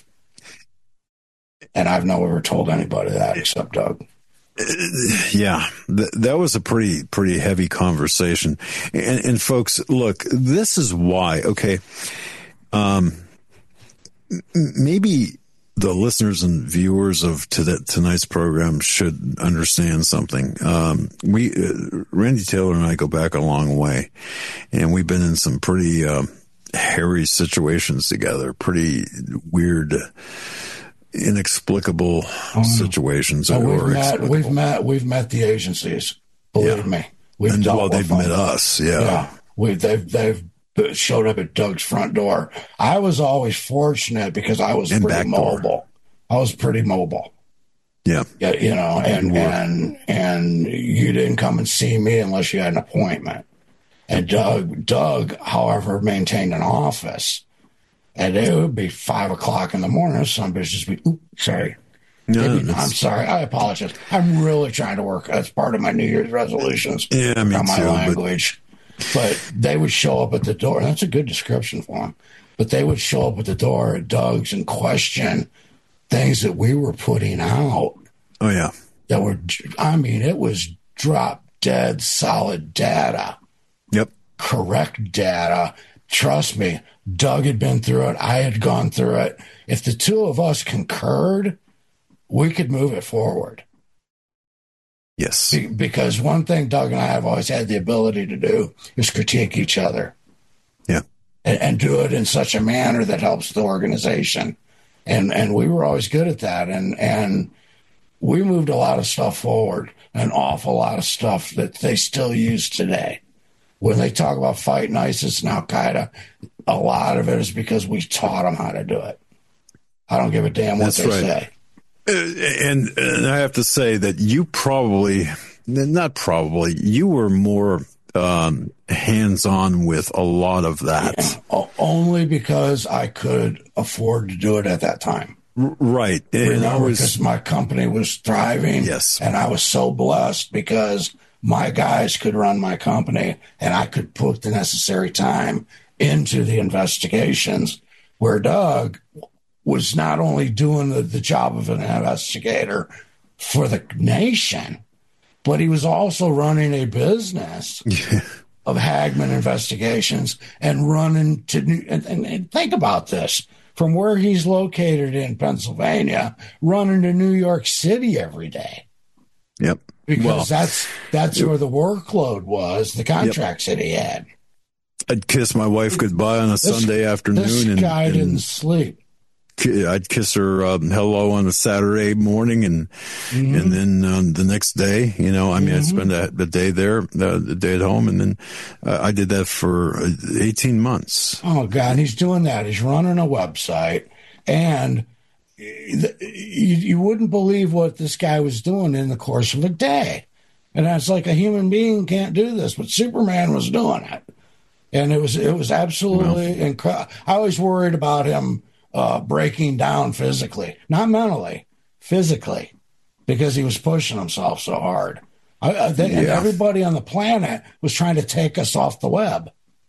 And I've never told anybody that except Doug. yeah, th- that was a pretty, pretty heavy conversation. And, and folks, look, this is why, okay. Um, m- maybe the listeners and viewers of to tonight's program should understand something. Um, we, uh, Randy Taylor and I go back a long way, and we've been in some pretty, uh, hairy situations together, pretty weird, inexplicable situations. So we've or met, explicable. we've met, we've met the agencies. Believe Yeah. me, we've and dealt well, with they've them. met us. Yeah. Yeah, we they've they've showed up at Doug's front door. I was always fortunate because I was And pretty back door. mobile. I was pretty mobile. Yeah. Yeah, you know, and You were. and and you didn't come and see me unless you had an appointment. And Doug, Doug, however, maintained an office, and it would be five o'clock in the morning. Some bitch just be, oop, sorry. No, Maybe- it's- I'm sorry. I apologize. I'm really trying to work. That's part of my New Year's resolutions. Yeah, me on my too, but- language. But they would show up at the door. That's a good description for them. But they would show up at the door at Doug's and question things that we were putting out Oh yeah. that were, I mean, it was drop dead solid data, Yep. correct data. Trust me, Doug had been through it. I had gone through it. If the two of us concurred, we could move it forward. Yes. Be- Because one thing Doug and I have always had the ability to do is critique each other. Yeah. And, and do it in such a manner that helps the organization. And and we were always good at that. And and we moved a lot of stuff forward, an awful lot of stuff that they still use today. When they talk about fighting ISIS and Al Qaeda, a lot of it is because we taught them how to do it. I don't give a damn what That's they right. say. Uh, And, and I have to say that you probably, not probably, you were more um, hands-on with a lot of that. O- Only because I could afford to do it at that time. R- right. And I Remember, was, because my company was thriving. Yes. And I was so blessed because my guys could run my company and I could put the necessary time into the investigations, where Doug was not only doing the, the job of an investigator for the nation, but he was also running a business of Hagman Investigations and running to New, and, and, and think about this, from where he's located in Pennsylvania, running to New York City every day. Yep. Because Well, that's that's where the workload was, the contracts that he had. I'd kiss my wife goodbye on a Sunday afternoon. This and, guy and didn't sleep. ki- I'd kiss her um, hello on a Saturday morning, and Mm-hmm. and then um, the next day, you know, I mean, I'd spend a, the day there, uh, the day at home, and then uh, I did that for uh, eighteen months. Oh God, he's doing that. He's running a website, and you, you wouldn't believe what this guy was doing in the course of a day. And it's like a human being can't do this, but Superman was doing it. And it was it was absolutely well, incredible. I was worried about him uh, breaking down physically, not mentally, physically, because he was pushing himself so hard. I, I, they, yeah. And everybody on the planet was trying to take us off the web.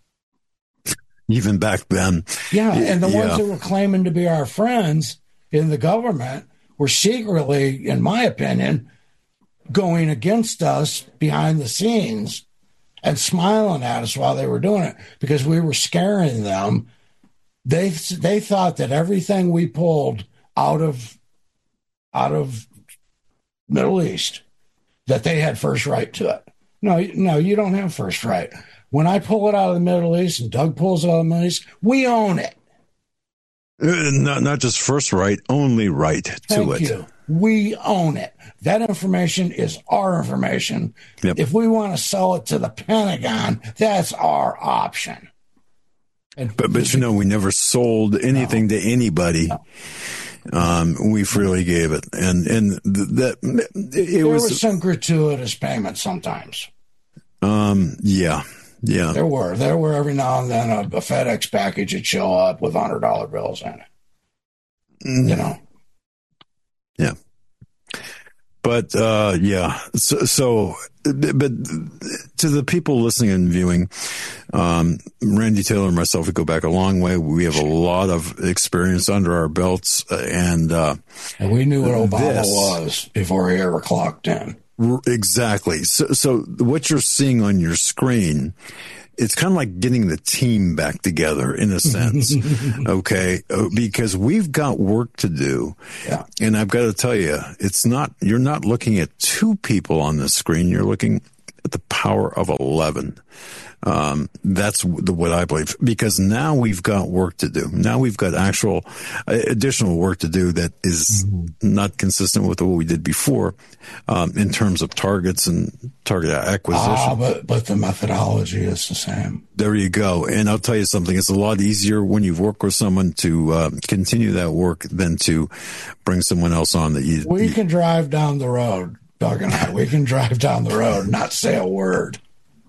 Even back then. Yeah, and the yeah. ones that were claiming to be our friends in the government were secretly, in my opinion, going against us behind the scenes and smiling at us while they were doing it because we were scaring them. They they thought that everything we pulled out of out of Middle East, that they had first right to it. No, no, you don't have first right. When I pull it out of the Middle East and Doug pulls it out of the Middle East, we own it. Uh, not not just first right, only right to Thank it. You. We own it. That information is our information. Yep. If we want to sell it to the Pentagon, that's our option. And but but you know, we never sold anything no. to anybody. No. Um, we freely gave it, and and that it there was, was some gratuitous payments sometimes. Um, yeah, yeah, there were there were every now and then a, a FedEx package would show up with hundred dollar bills in it. Mm. You know. Yeah. But, uh, yeah, so, so, but to the people listening and viewing, um, Randy Taylor and myself, we go back a long way. We have a lot of experience under our belts, and, uh, and we knew what Obama this, was before he ever clocked in. Exactly. So, so what you're seeing on your screen, it's kind of like getting the team back together in a sense. Okay. Because we've got work to do. Yeah. And I've got to tell you, it's not, you're not looking at two people on the screen. You're looking at the power of eleven. Um, that's the, what I believe, because now we've got work to do. Now we've got actual uh, additional work to do that is mm-hmm. not consistent with what we did before, um, in terms of targets and target acquisition. Ah, but, but the methodology is the same. There you go. And I'll tell you something. It's a lot easier when you've worked with someone to uh, continue that work than to bring someone else on that you. We you, can drive down the road, Doug and I. We can drive down the road and not say a word.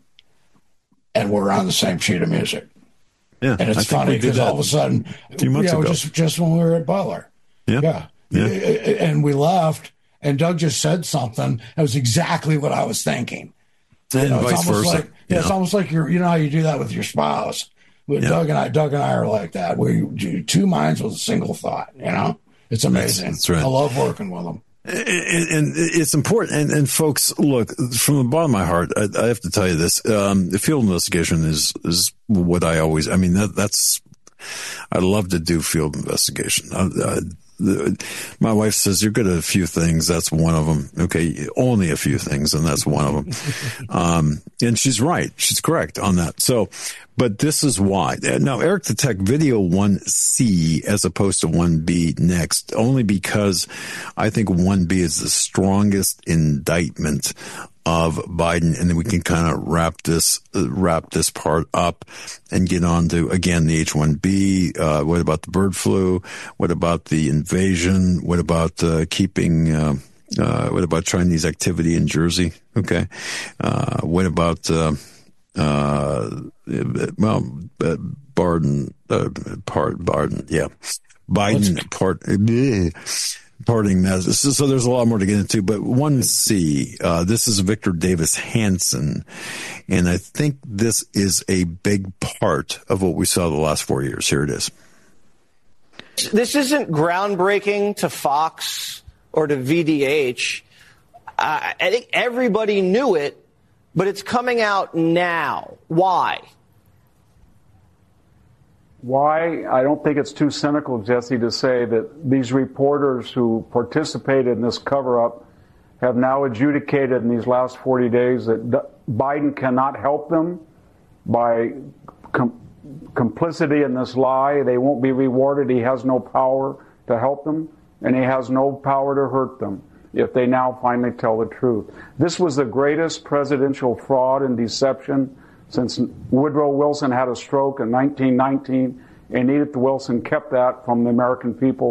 And we're on the same sheet of music. Yeah, and it's funny because all of a sudden, a few months you know, ago. just just when we were at Butler, yeah, yeah, yeah, and we left, and Doug just said something that was exactly what I was thinking. And you know, vice it's almost versa. like yeah, it's almost like you're, you know how you do that with your spouse. With yeah. Doug and I, Doug and I are like that. We do two minds with a single thought. You know, it's amazing. That's, that's right. I love working with them. And, and it's important. And, and folks, look, from the bottom of my heart, I, I have to tell you this. Um, the field investigation is, is what I always, I mean, that, that's, I love to do field investigation. I, I, the, my wife says, you're good at a few things. That's one of them. Okay. Only a few things. And that's one of them. um, and she's right. She's correct on that. So, but this is why. Now, Eric the Tech, video one C as opposed to one B next, only because I think one B is the strongest indictment of Biden, and then we can kind of wrap this uh, wrap this part up and get on to, again, the H one B. Uh, what about the bird flu? What about the invasion? What about uh, keeping... Uh, uh, what about Chinese activity in Jersey? Okay. Uh, what about... Uh, Uh, well, uh, Barden, uh, part, Barden, yeah. Biden, part, uh, parting messages. So, so there's a lot more to get into, but one C, uh, this is Victor Davis Hanson. And I think this is a big part of what we saw the last four years. Here it is. This isn't groundbreaking to Fox or to V D H. Uh, I think everybody knew it. But it's coming out now. Why? Why? I don't think it's too cynical, Jesse, to say that these reporters who participated in this cover-up have now adjudicated in these last forty days that Biden cannot help them by com- complicity in this lie. They won't be rewarded. He has no power to help them, and he has no power to hurt them if they now finally tell the truth. This was the greatest presidential fraud and deception since Woodrow Wilson had a stroke in nineteen nineteen, and Edith Wilson kept that from the American people for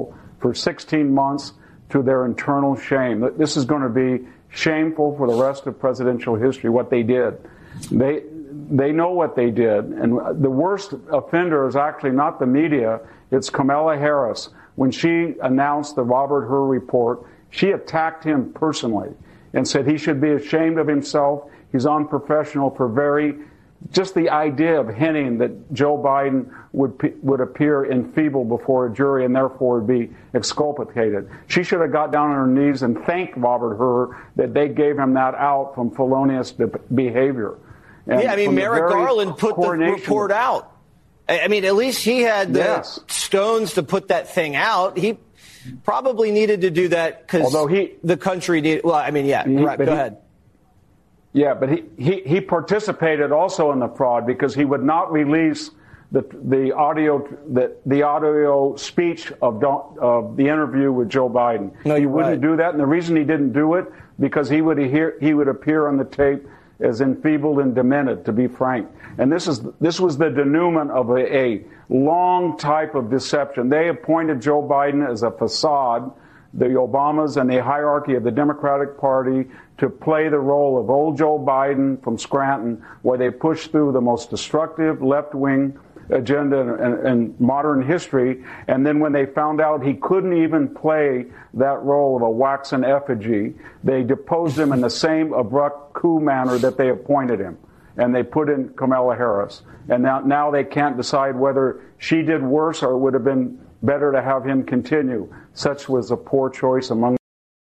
for sixteen months to their internal shame. This is going to be shameful for the rest of presidential history, what they did. They they know what they did. And the worst offender is actually not the media, it's Kamala Harris. When she announced the Robert Hur report, she attacked him personally and said he should be ashamed of himself. He's unprofessional for very, just the idea of hinting that Joe Biden would would appear enfeebled before a jury and therefore would be exculpated. She should have got down on her knees and thanked Robert Hur that they gave him that out from felonious behavior. And yeah, I mean, Merrick Garland put the report out. I mean, at least he had the yes. stones to put that thing out. He probably needed to do that because the country needed. Well, I mean, yeah, he, right. Go he, ahead. Yeah, but he, he, he participated also in the fraud because he would not release the the audio the the audio speech of of the interview with Joe Biden. No, he wouldn't right. do that, and the reason he didn't do it because he would hear he would appear on the tape as enfeebled and demented, to be frank. And this is this was the denouement of a, a long type of deception. They appointed Joe Biden as a facade, the Obamas and the hierarchy of the Democratic Party, to play the role of old Joe Biden from Scranton, where they pushed through the most destructive left-wing agenda in, in modern history. And then when they found out he couldn't even play that role of a waxen effigy, they deposed him in the same abrupt coup manner that they appointed him. And they put in Kamala Harris. And now, now they can't decide whether she did worse or it would have been better to have him continue. Such was a poor choice among.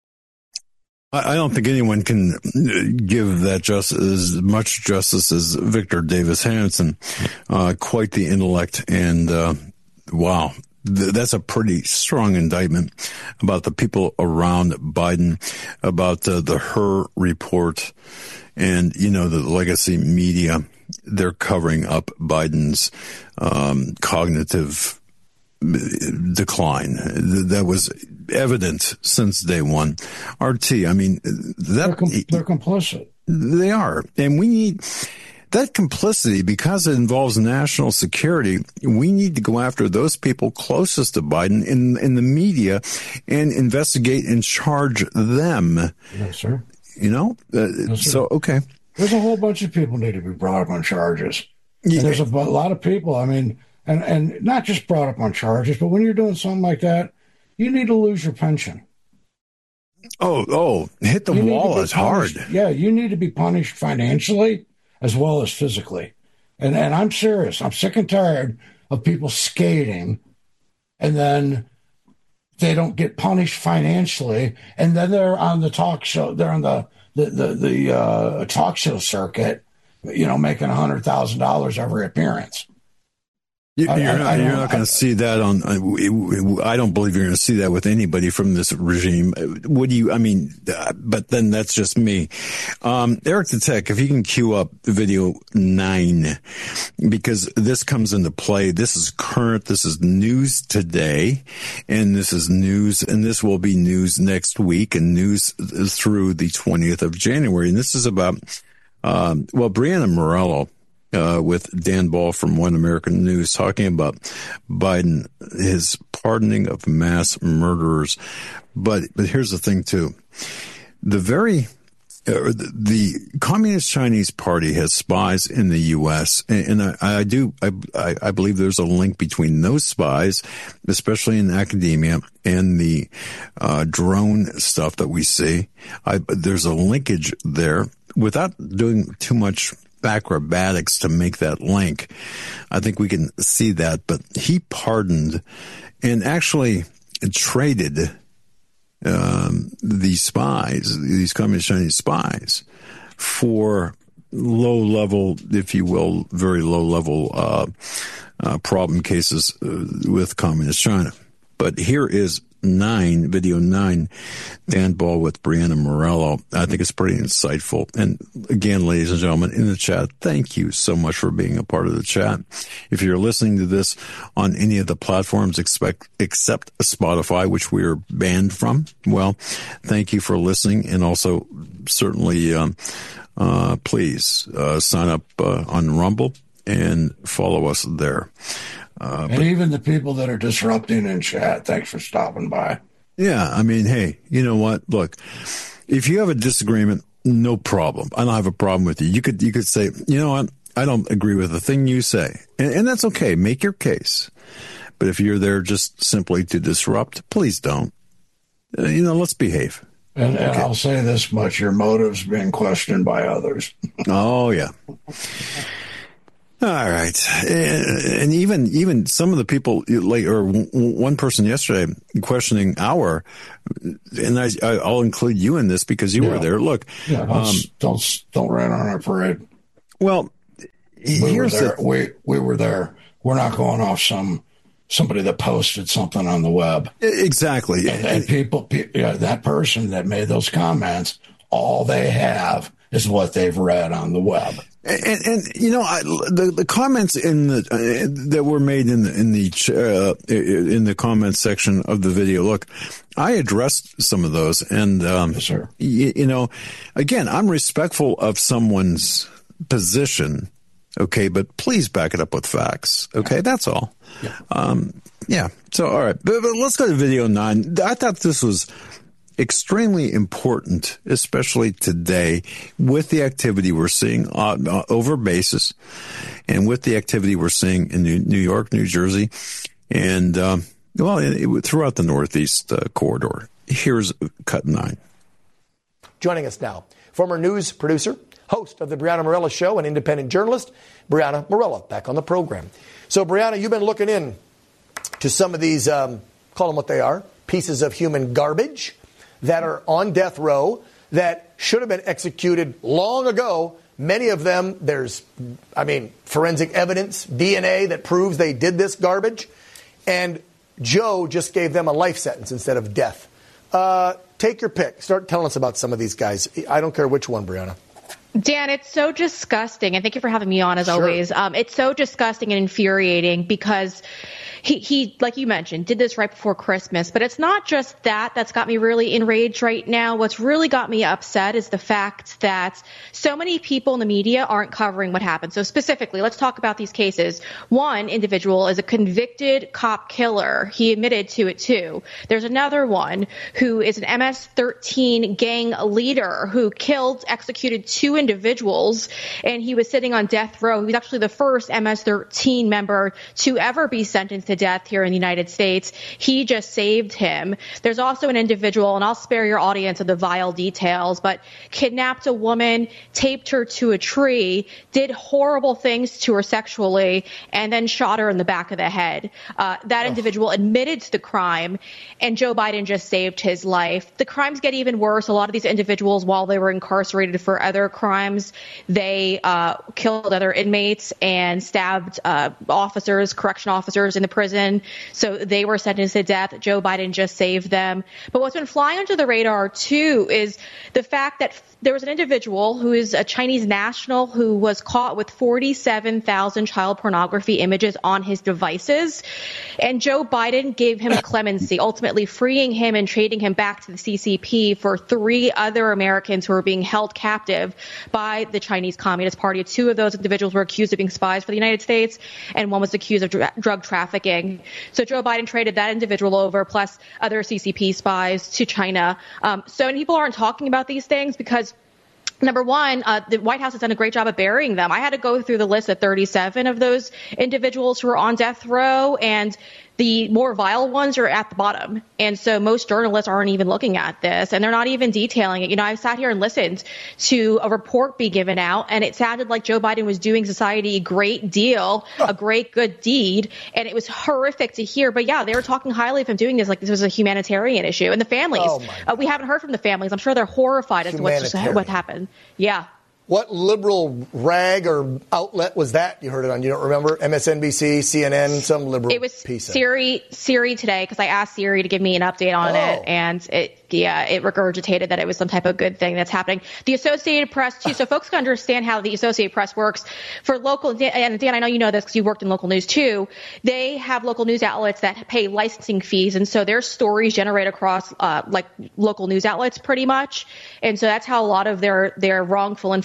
I don't think anyone can give that just as much justice as Victor Davis Hanson. Uh, quite the intellect, and uh, wow, th- that's a pretty strong indictment about the people around Biden, about uh, the Hur report, and you know the legacy media. They're covering up Biden's um, cognitive decline. That was evident since day one. R T, I mean, that they're, com- they're complicit. They are. And we need that complicity because it involves national security. We need to go after those people closest to Biden in, in the media and investigate and charge them. Yes, sir. You know? Uh, yes, so, okay. There's a whole bunch of people need to be brought up on charges. Yeah. And there's a, a lot of people, I mean, And and not just brought up on charges, but when you're doing something like that, you need to lose your pension. Oh, oh, hit the wall is hard. Yeah, you need to be punished financially as well as physically. And and I'm serious. I'm sick and tired of people skating and then they don't get punished financially. And then they're on the talk show. They're on the, the, the, the uh, talk show circuit, you know, making one hundred thousand dollars every appearance. You're not, you're not going to see that on, I don't believe you're going to see that with anybody from this regime. What do you, I mean, but then that's just me. Um, Eric the Tech, if you can cue up video nine, because this comes into play. This is current. This is news today, and this is news, and this will be news next week and news through the twentieth of January. And this is about, um, well, Brianna Morello, Uh, with Dan Ball from One American News talking about Biden, his pardoning of mass murderers. But, but here's the thing too. The very, uh, the, the Communist Chinese Party has spies in the U S and, and I, I do, I, I believe there's a link between those spies, especially in academia, and the, uh, drone stuff that we see. I, there's a linkage there without doing too much acrobatics to make that link. I think we can see that, but he pardoned and actually traded um, these spies, these communist Chinese spies, for low level, if you will, very low level uh, uh, problem cases uh, with communist China. But here is nine, video nine, Dan Ball with Brianna Morello. I think it's pretty insightful. And again, ladies and gentlemen, in the chat, thank you so much for being a part of the chat. If you're listening to this on any of the platforms expect, except Spotify, which we are banned from, well, thank you for listening. And also certainly, um, uh, please, uh, sign up, uh, on Rumble and follow us there. Uh, and but, even the people that are disrupting in chat, thanks for stopping by. Yeah, I mean, hey, you know what? Look, if you have a disagreement, no problem. I don't have a problem with you. You could you could say, you know what? I don't agree with the thing you say, and, and that's okay. Make your case. But if you're there just simply to disrupt, please don't. Uh, you know, let's behave. And, and okay. I'll say this much: your motives being questioned by others. Oh yeah. All right, and even even some of the people, like, or one person yesterday questioning our, and I, I'll include you in this because you yeah. were there. Look, yeah, don't, um, don't don't rain on our parade. Well, we here's were there. The, we we were there. We're not going off some somebody that posted something on the web. Exactly, and, and people, yeah, that person that made those comments, all they have is what they've read on the web. And, and you know, I, the the comments in the uh, that were made in the in the uh, in the comments section of the video. Look, I addressed some of those, and um, yes, sir. You, you know, again, I'm respectful of someone's position. Okay, but please back it up with facts. Okay, that's all. Yeah. Um, yeah. So, all right, but, but let's go to video nine. I thought this was extremely important, especially today, with the activity we're seeing on, uh, over bases, and with the activity we're seeing in New, New York, New Jersey, and um, well, it, it, throughout the Northeast uh, corridor. Here's cut nine. Joining us now, former news producer, host of the Brianna Morella Show, and independent journalist, Brianna Morella, back on the program. So, Brianna, you've been looking in to some of these, um, call them what they are, pieces of human garbage that are on death row that should have been executed long ago. Many of them, there's, I mean, forensic evidence, D N A that proves they did this garbage. And Joe just gave them a life sentence instead of death. Uh, take your pick. Start telling us about some of these guys. I don't care which one, Brianna. Dan, it's so disgusting, and thank you for having me on as sure. always. Um, it's so disgusting and infuriating because he, he, like you mentioned, did this right before Christmas. But it's not just that that's got me really enraged right now. What's really got me upset is the fact that so many people in the media aren't covering what happened. So specifically, let's talk about these cases. One individual is a convicted cop killer. He admitted to it, too. There's another one who is an M S thirteen gang leader who killed, executed two individuals, and he was sitting on death row. He was actually the first M S thirteen member to ever be sentenced to death here in the United States. He just saved him. There's also an individual, and I'll spare your audience of the vile details, but kidnapped a woman, taped her to a tree, did horrible things to her sexually, and then shot her in the back of the head. Uh, that oh. individual admitted to the crime, and Joe Biden just saved his life. The crimes get even worse. A lot of these individuals, while they were incarcerated for other crimes, they uh, killed other inmates and stabbed uh, officers, correction officers in the prison. So they were sentenced to death. Joe Biden just saved them. But what's been flying under the radar, too, is the fact that there was an individual who is a Chinese national who was caught with forty-seven thousand child pornography images on his devices. And Joe Biden gave him clemency, ultimately freeing him and trading him back to the C C P for three other Americans who were being held captive by the Chinese Communist Party. Two of those individuals were accused of being spies for the United States, and one was accused of dr- drug trafficking. So Joe Biden traded that individual over, plus other C C P spies, to China. Um, so many people aren't talking about these things because, number one, uh, the White House has done a great job of burying them. I had to go through the list of thirty-seven of those individuals who are on death row, and the more vile ones are at the bottom. And so most journalists aren't even looking at this, and they're not even detailing it. You know, I sat here and listened to a report be given out, and it sounded like Joe Biden was doing society a great deal, a great good deed, and it was horrific to hear. But yeah, they were talking highly of him doing this like this was a humanitarian issue. And the families, oh uh, we haven't heard from the families. I'm sure they're horrified as to what, just, what happened. Yeah. What liberal rag or outlet was that? You heard it on, you don't remember? M S N B C, C N N, some liberal It was piece Siri, Siri today, because I asked Siri to give me an update on oh. it, and it, yeah, it regurgitated that it was some type of good thing that's happening. The Associated Press, too, so folks can understand how the Associated Press works. For local, and Dan, I know you know this because you worked in local news, too. They have local news outlets that pay licensing fees, and so their stories generate across, uh, like, local news outlets, pretty much. And so that's how a lot of their, their wrongful information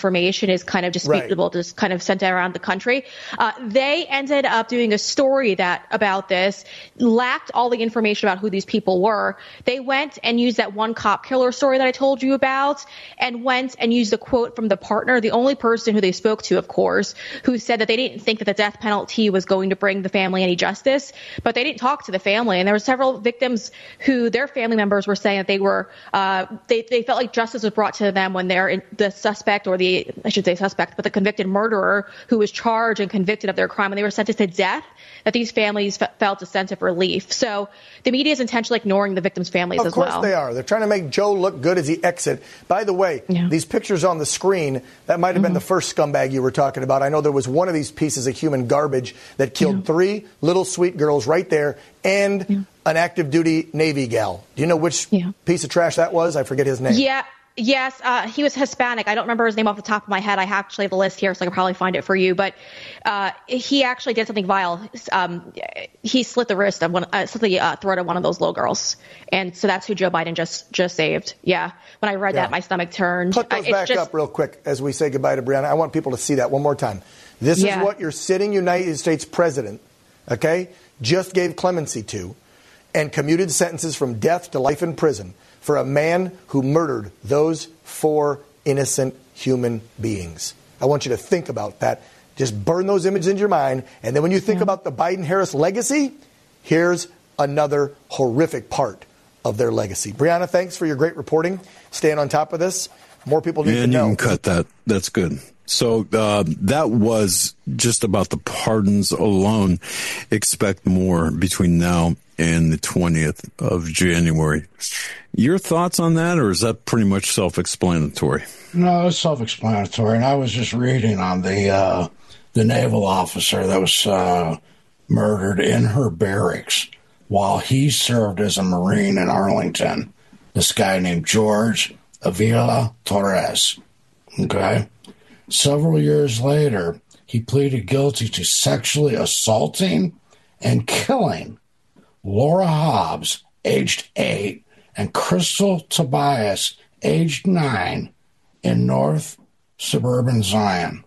information is kind of disputable, right. just kind of sent around the country. Uh, they ended up doing a story that about this, lacked all the information about who these people were. They went and used that one cop killer story that I told you about, and went and used a quote from the partner, the only person who they spoke to, of course, who said that they didn't think that the death penalty was going to bring the family any justice, but they didn't talk to the family. And there were several victims who their family members were saying that they were, uh, they, they felt like justice was brought to them when they're in, the suspect, or the, I should say suspect, but the convicted murderer who was charged and convicted of their crime, and they were sentenced to death, that these families f- felt a sense of relief. So the media is intentionally ignoring the victims' families as well. Of course they are. They're trying to make Joe look good as he exit. By the way, yeah. these pictures on the screen, that might have mm-hmm. been the first scumbag you were talking about. I know there was one of these pieces of human garbage that killed yeah. three little sweet girls right there, and yeah. an active duty Navy gal. Do you know which yeah. piece of trash that was? I forget his name. Yeah. Yes, uh, he was Hispanic. I don't remember his name off the top of my head. I actually have the list here, so I can probably find it for you. But uh, he actually did something vile. Um, he slit the wrist of one, uh, slit the uh, throat of one of those little girls, and so that's who Joe Biden just just saved. Yeah, when I read yeah. that, my stomach turned. Put those uh, back just, up real quick as we say goodbye to Brianna. I want people to see that one more time. This yeah. is what your sitting United States president, okay, just gave clemency to, and commuted sentences from death to life in prison for a man who murdered those four innocent human beings. I want you to think about that. Just burn those images into your mind. And then when you think yeah. about the Biden-Harris legacy, here's another horrific part of their legacy. Brianna, thanks for your great reporting. Staying on top of this. More people need and to know. You can cut that. That's good. So uh, that was just about the pardons alone. Expect more between now and the twentieth of January. Your thoughts on that, or is that pretty much self-explanatory? No, it's self-explanatory. And I was just reading on the uh, the naval officer that was uh, murdered in her barracks while he served as a Marine in Arlington. This guy named George Avila Torres. Okay? Several years later, he pleaded guilty to sexually assaulting and killing Laura Hobbs, aged eight, and Crystal Tobias, aged nine, in North Suburban Zion.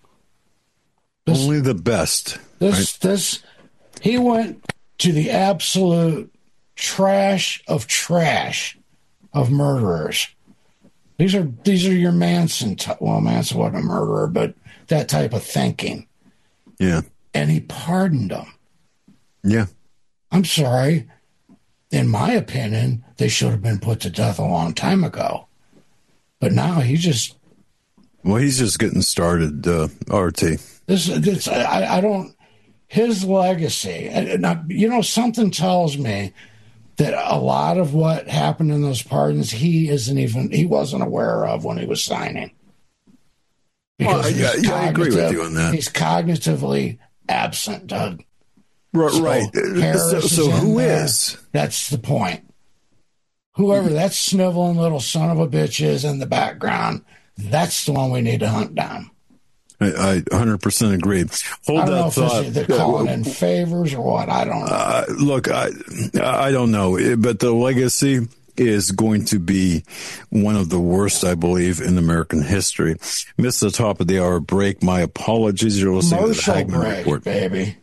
This, Only the best. This, right? this, he went to the absolute trash of trash of murderers. These are these are your Manson. T- well, Manson wasn't a murderer, but that type of thinking. Yeah. And he pardoned them. Yeah. I'm sorry. In my opinion, they should have been put to death a long time ago. But now he just... Well, he's just getting started, uh, R T. This, this I, I don't... His legacy... Now, you know, something tells me that a lot of what happened in those pardons, he isn't even... He wasn't aware of when he was signing. Because well, yeah, yeah, I agree with you on that. He's cognitively absent, Doug. Right. So, right. so, so who there. is? That's the point. Whoever that sniveling little son of a bitch is in the background, that's the one we need to hunt down. I, I one hundred percent agree. Hold I don't that know thought. if they're calling in favors or what. I don't know. Uh, look, I, I don't know. But the legacy is going to be one of the worst, I believe, in American history. Missed the top of the hour break. My apologies. You're listening Commercial to the Hagmann break, Report. Baby.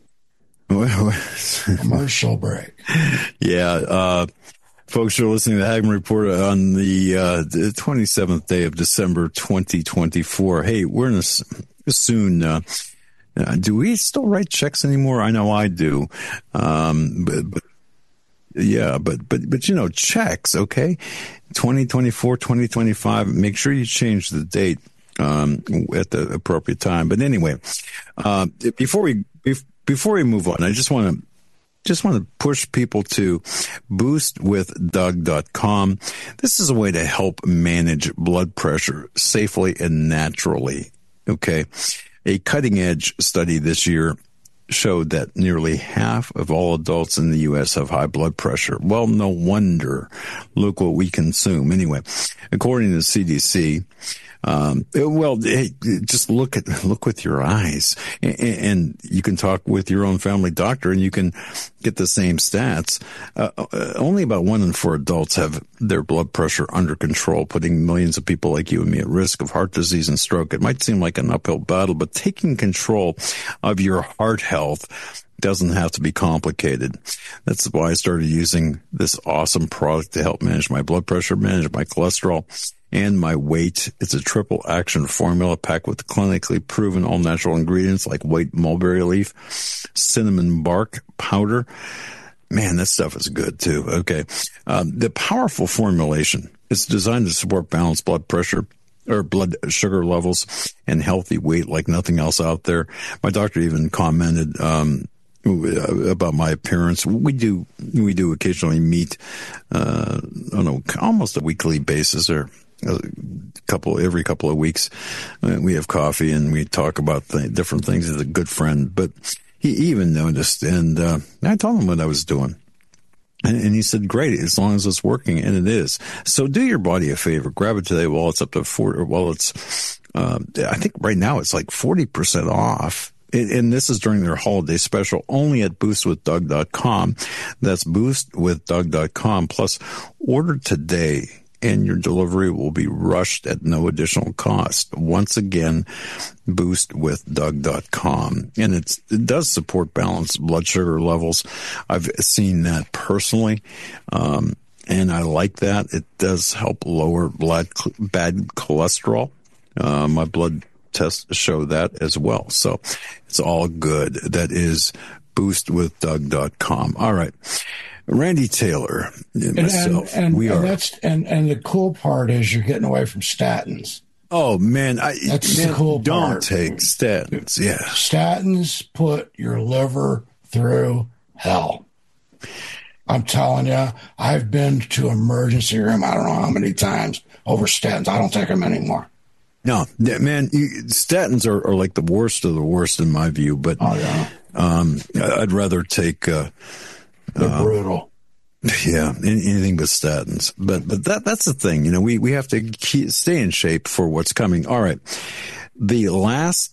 Commercial break. Yeah. Uh, folks, you're listening to the Hagmann Report on the, uh, the twenty-seventh day of December, twenty twenty-four. Hey, we're in a soon, uh, uh, do we still write checks anymore? I know I do. Um, but, but yeah, but, but, but, you know, checks, okay? twenty twenty-four, twenty twenty-five, make sure you change the date, um, at the appropriate time. But anyway, uh, before we, before we move on, I just want to, just want to push people to boost with doug dot com. This is a way to help manage blood pressure safely and naturally. Okay. A cutting edge study this year showed that nearly half of all adults in the U S have high blood pressure. Well, no wonder. Look what we consume. Anyway, according to the C D C, um, well, hey, just look at, look with your eyes, and, and you can talk with your own family doctor, and you can get the same stats. Uh, only about one in four adults have their blood pressure under control, putting millions of people like you and me at risk of heart disease and stroke. It might seem like an uphill battle, but taking control of your heart health doesn't have to be complicated. That's why I started using this awesome product to help manage my blood pressure, manage my cholesterol, and my weight. It's a triple action formula packed with clinically proven all natural ingredients like white mulberry leaf, cinnamon bark powder. Man, that stuff is good too. Okay. Um, the powerful formulation is designed to support balanced blood pressure or blood sugar levels and healthy weight like nothing else out there. My doctor even commented, um, about my appearance. We do, we do occasionally meet, uh, I don't know, almost a weekly basis or a couple, every couple of weeks. We have coffee and we talk about th- different things. He's a good friend, but he even noticed, and, uh, I told him what I was doing. And, and he said, great, as long as it's working, and it is. So do your body a favor. Grab it today while it's up to four, or while it's, uh, I think right now it's like forty percent off. And this is during their holiday special only at boost with doug dot com. That's boost with doug dot com. Plus, order today and your delivery will be rushed at no additional cost. Once again, boost with doug dot com. And it's, it does support balanced blood sugar levels. I've seen that personally. Um, and I like that. It does help lower blood, bad cholesterol. Uh, my blood tests show that as well. So it's all good. That is boost with doug dot com. All right. Randy Taylor and myself, and, and, we and are. That's, and, and the cool part is you're getting away from statins. Oh, man. I, that's man, the cool don't part. Don't take statins. Yeah. Statins put your liver through hell. I'm telling you, I've been to emergency room I don't know how many times over statins. I don't take them anymore. No, man, you, statins are, are like the worst of the worst in my view, but oh, yeah. um, I'd rather take uh, They're uh, brutal. Yeah, anything but statins. But but that that's the thing, you know, we, we have to keep, stay in shape for what's coming. All right, the last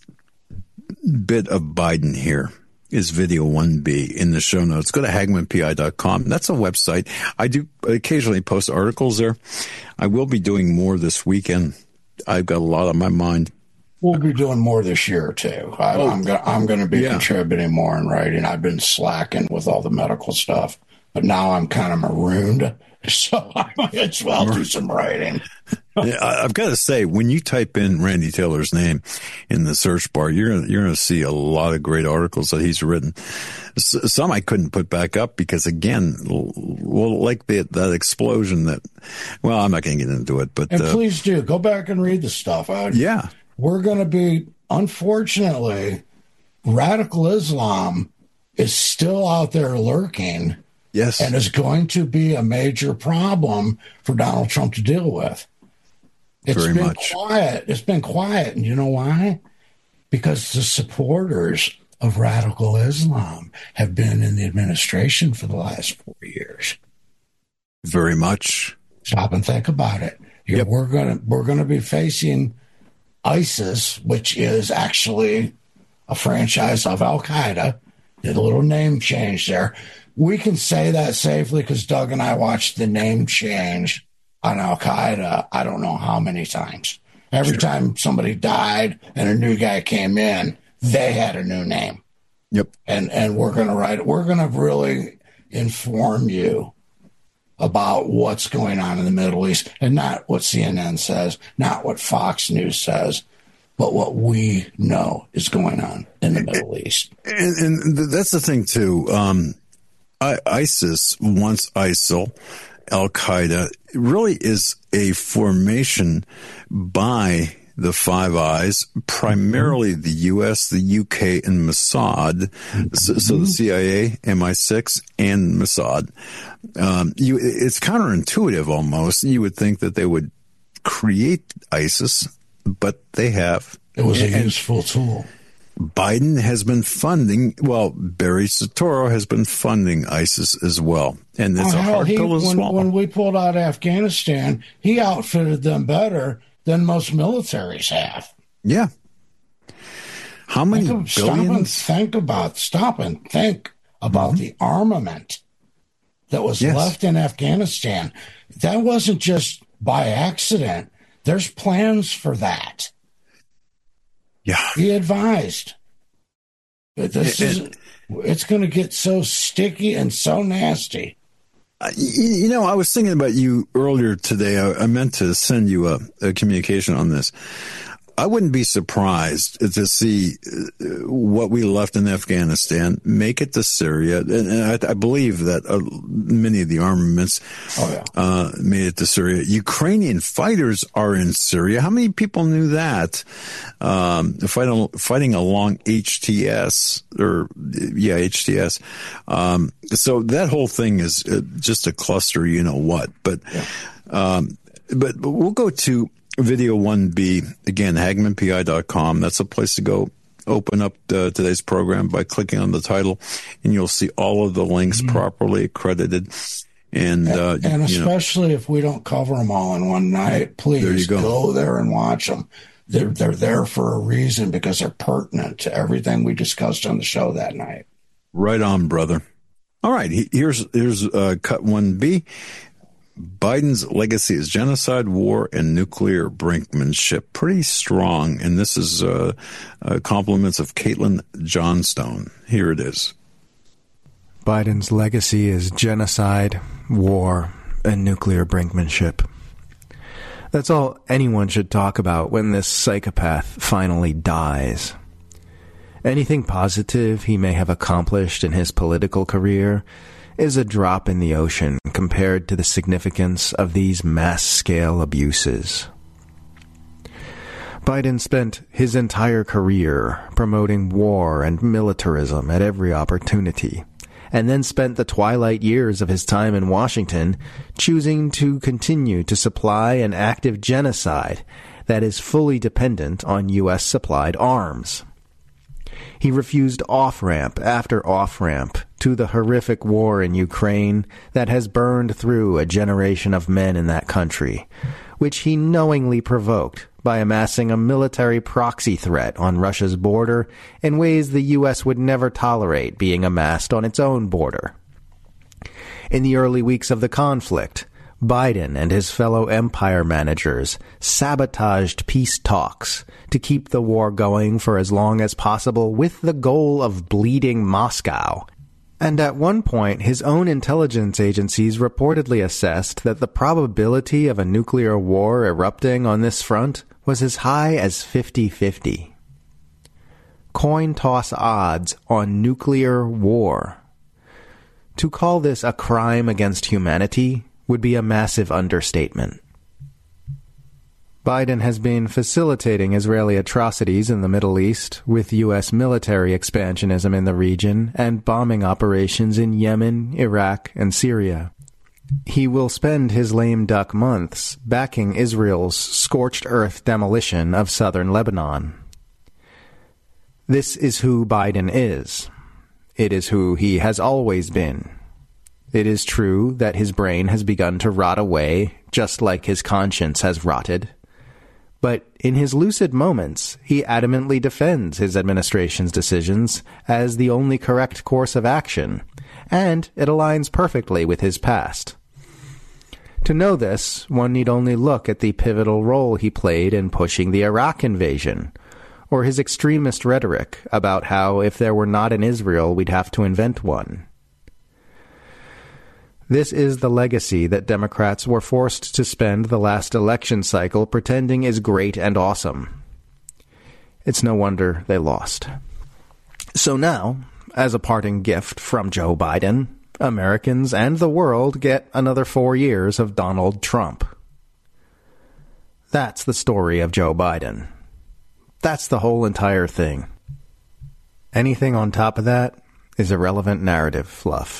bit of Biden here is video one B in the show notes. Go to hagmann p i dot com. That's a website. I do occasionally post articles there. I will be doing more this weekend. I've got a lot on my mind. We'll be doing more this year too. I, oh, I'm going. I'm going to be yeah. contributing more in writing. I've been slacking with all the medical stuff, but now I'm kind of marooned, so I might as well do some writing. Yeah, I've got to say, when you type in Randy Taylor's name in the search bar, you're gonna, you're going to see a lot of great articles that he's written. S- some I couldn't put back up because, again, well, like the, that explosion that, well, I'm not going to get into it, but and uh, please do go back and read the stuff. I, yeah, we're going to be, unfortunately, radical Islam is still out there lurking. Yes, and is going to be a major problem for Donald Trump to deal with. It's Very been much. quiet. It's been quiet. And you know why? Because the supporters of radical Islam have been in the administration for the last four years. Very much. Stop and think about it. You're, Yep. We're gonna we're gonna be facing ISIS, which is actually a franchise of Al Qaeda. Did a little name change there. We can say that safely because Doug and I watched the name change on Al Qaeda, I don't know how many times. Every Sure. time somebody died and a new guy came in, they had a new name. Yep. And and we're gonna write we're gonna really inform you about what's going on in the Middle East, and not what C N N says, not what Fox News says, but what we know is going on in the Middle East. And, and that's the thing too. Um, I, ISIS, once ISIL, Al Qaeda, really is a formation by the Five Eyes, primarily the U S, the U K, and Mossad. So, so the C I A, M I six, and Mossad. Um, you, it's counterintuitive almost. You would think that they would create ISIS, but they have. It was a and, useful tool. Biden has been funding, well, Barry Soetoro has been funding ISIS as well. And it's oh, a hell, hard he, pill to when, swallow. when we pulled out Afghanistan, he outfitted them better than most militaries have. Yeah. How many think of, stop and billions? think about, stop and think about mm-hmm. the armament that was yes. left in Afghanistan. That wasn't just by accident. There's plans for that. Yeah. He advised. This it, is, it, it's going to get so sticky and so nasty. Uh, you, you know, I was thinking about you earlier today. I, I meant to send you a, a communication on this. I wouldn't be surprised to see what we left in Afghanistan make it to Syria. And, and I, I believe that uh, many of the armaments oh, yeah. uh, made it to Syria. Ukrainian fighters are in Syria. How many people knew that? Um, fighting, fighting along H T S or yeah, H T S. Um, so that whole thing is just a cluster, you know what, but, yeah. um, but, but we'll go to Video one B, again, Hagmann P I dot com. That's a place to go. Open up uh, today's program by clicking on the title, and you'll see all of the links mm-hmm. properly accredited. And, uh, and, and especially know, if we don't cover them all in one night, please there you go. go there and watch them. They're, they're there for a reason because they're pertinent to everything we discussed on the show that night. Right on, brother. All right, here's, here's uh, cut one B. Biden's legacy is genocide, war, and nuclear brinkmanship. Pretty strong. And this is uh, uh, compliments of Caitlin Johnstone. Here it is. Biden's legacy is genocide, war, and nuclear brinkmanship. That's all anyone should talk about when this psychopath finally dies. Anything positive he may have accomplished in his political career is a drop in the ocean compared to the significance of these mass-scale abuses. Biden spent his entire career promoting war and militarism at every opportunity, and then spent the twilight years of his time in Washington choosing to continue to supply an active genocide that is fully dependent on U S supplied arms. He refused off-ramp after off-ramp to the horrific war in Ukraine that has burned through a generation of men in that country, which he knowingly provoked by amassing a military proxy threat on Russia's border in ways the U S would never tolerate being amassed on its own border. In the early weeks of the conflict, Biden and his fellow empire managers sabotaged peace talks to keep the war going for as long as possible with the goal of bleeding Moscow. And at one point, his own intelligence agencies reportedly assessed that the probability of a nuclear war erupting on this front was as high as fifty-fifty. Coin toss odds on nuclear war. To call this a crime against humanity would be a massive understatement. Biden has been facilitating Israeli atrocities in the Middle East with U S military expansionism in the region and bombing operations in Yemen, Iraq, and Syria. He will spend his lame duck months backing Israel's scorched earth demolition of southern Lebanon. This is who Biden is. It is who he has always been. It is true that his brain has begun to rot away, just like his conscience has rotted. But in his lucid moments, he adamantly defends his administration's decisions as the only correct course of action, and it aligns perfectly with his past. To know this, one need only look at the pivotal role he played in pushing the Iraq invasion, or his extremist rhetoric about how if there were not an Israel, we'd have to invent one. This is the legacy that Democrats were forced to spend the last election cycle pretending is great and awesome. It's no wonder they lost. So now, as a parting gift from Joe Biden, Americans and the world get another four years of Donald Trump. That's the story of Joe Biden. That's the whole entire thing. Anything on top of that is irrelevant narrative fluff.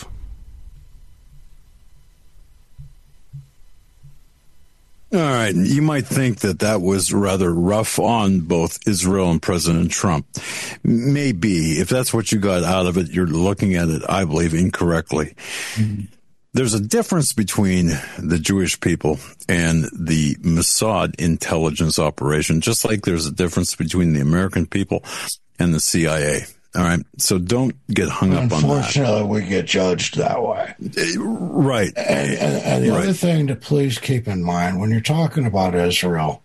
All right. You might think that that was rather rough on both Israel and President Trump. Maybe. If that's what you got out of it, you're looking at it, I believe, incorrectly. Mm-hmm. There's a difference between the Jewish people and the Mossad intelligence operation, just like there's a difference between the American people and the C I A. All right. So don't get hung up on that. Unfortunately, we get judged that way. Right. And, and, and the right. other thing to please keep in mind when you're talking about Israel,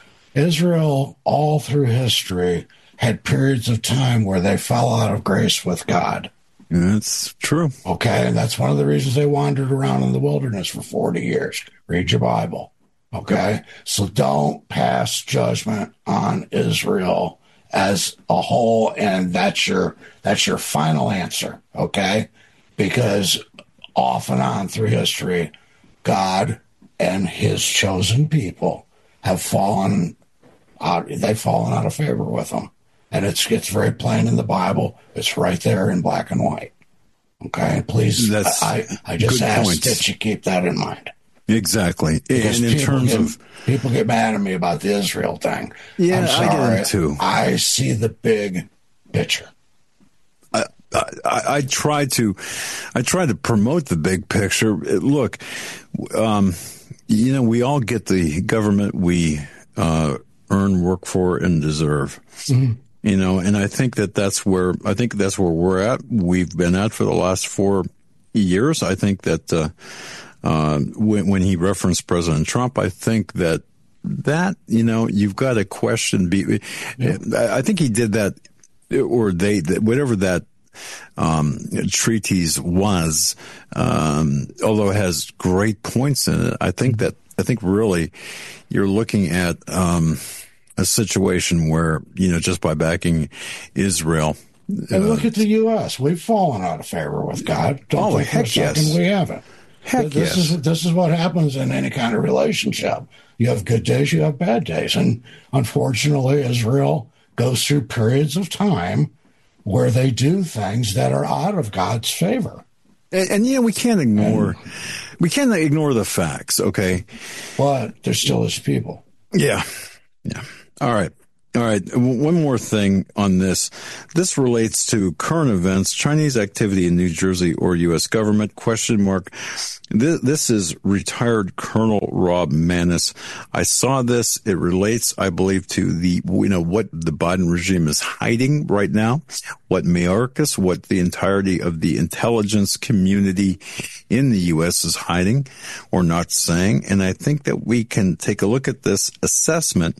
Israel all through history had periods of time where they fell out of grace with God. That's true. Okay. And that's one of the reasons they wandered around in the wilderness for forty years. Read your Bible. Okay. So don't pass judgment on Israel as a whole, and that's your that's your final answer, okay? Because off and on through history, God and his chosen people have fallen out, they've fallen out of favor with him. And it's it's very plain in the Bible. It's right there in black and white. Okay, please, that's I, I just ask points. that you keep that in mind. Exactly. Because and in terms get, of people get mad at me about the Israel thing. Yeah, I'm sorry. I get it too. I see the big picture. I, I, I try to, I try to promote the big picture. Look, um, you know, we all get the government we uh, earn, work for, and deserve. Mm-hmm. You know, and I think that that's where I think that's where we're at. We've been at for the last four years. I think that. Uh, Uh, when, when he referenced President Trump, I think that that, you know, you've got to question. Be, yeah. I think he did that, or they, whatever that um, treatise was, um, although it has great points in it. I think that, I think really you're looking at um, a situation where, you know, just by backing Israel. And uh, look at the U S We've fallen out of favor with God. Don't oh, think heck for a second yes. we haven't. Heck this yes. is this is what happens in any kind of relationship. You have good days, you have bad days, and unfortunately, Israel goes through periods of time where they do things that are out of God's favor. And, and yeah, we can't ignore and, we can't ignore the facts. Okay, but they're still his people. Yeah, yeah. All right. All right. One more thing on this. This relates to current events, Chinese activity in New Jersey or U S government, question mark. This, this is retired Colonel Rob Maness. I saw this. It relates, I believe, to the, you know, what the Biden regime is hiding right now, what Mayorkas, what the entirety of the intelligence community in the U S is hiding or not saying. And I think that we can take a look at this assessment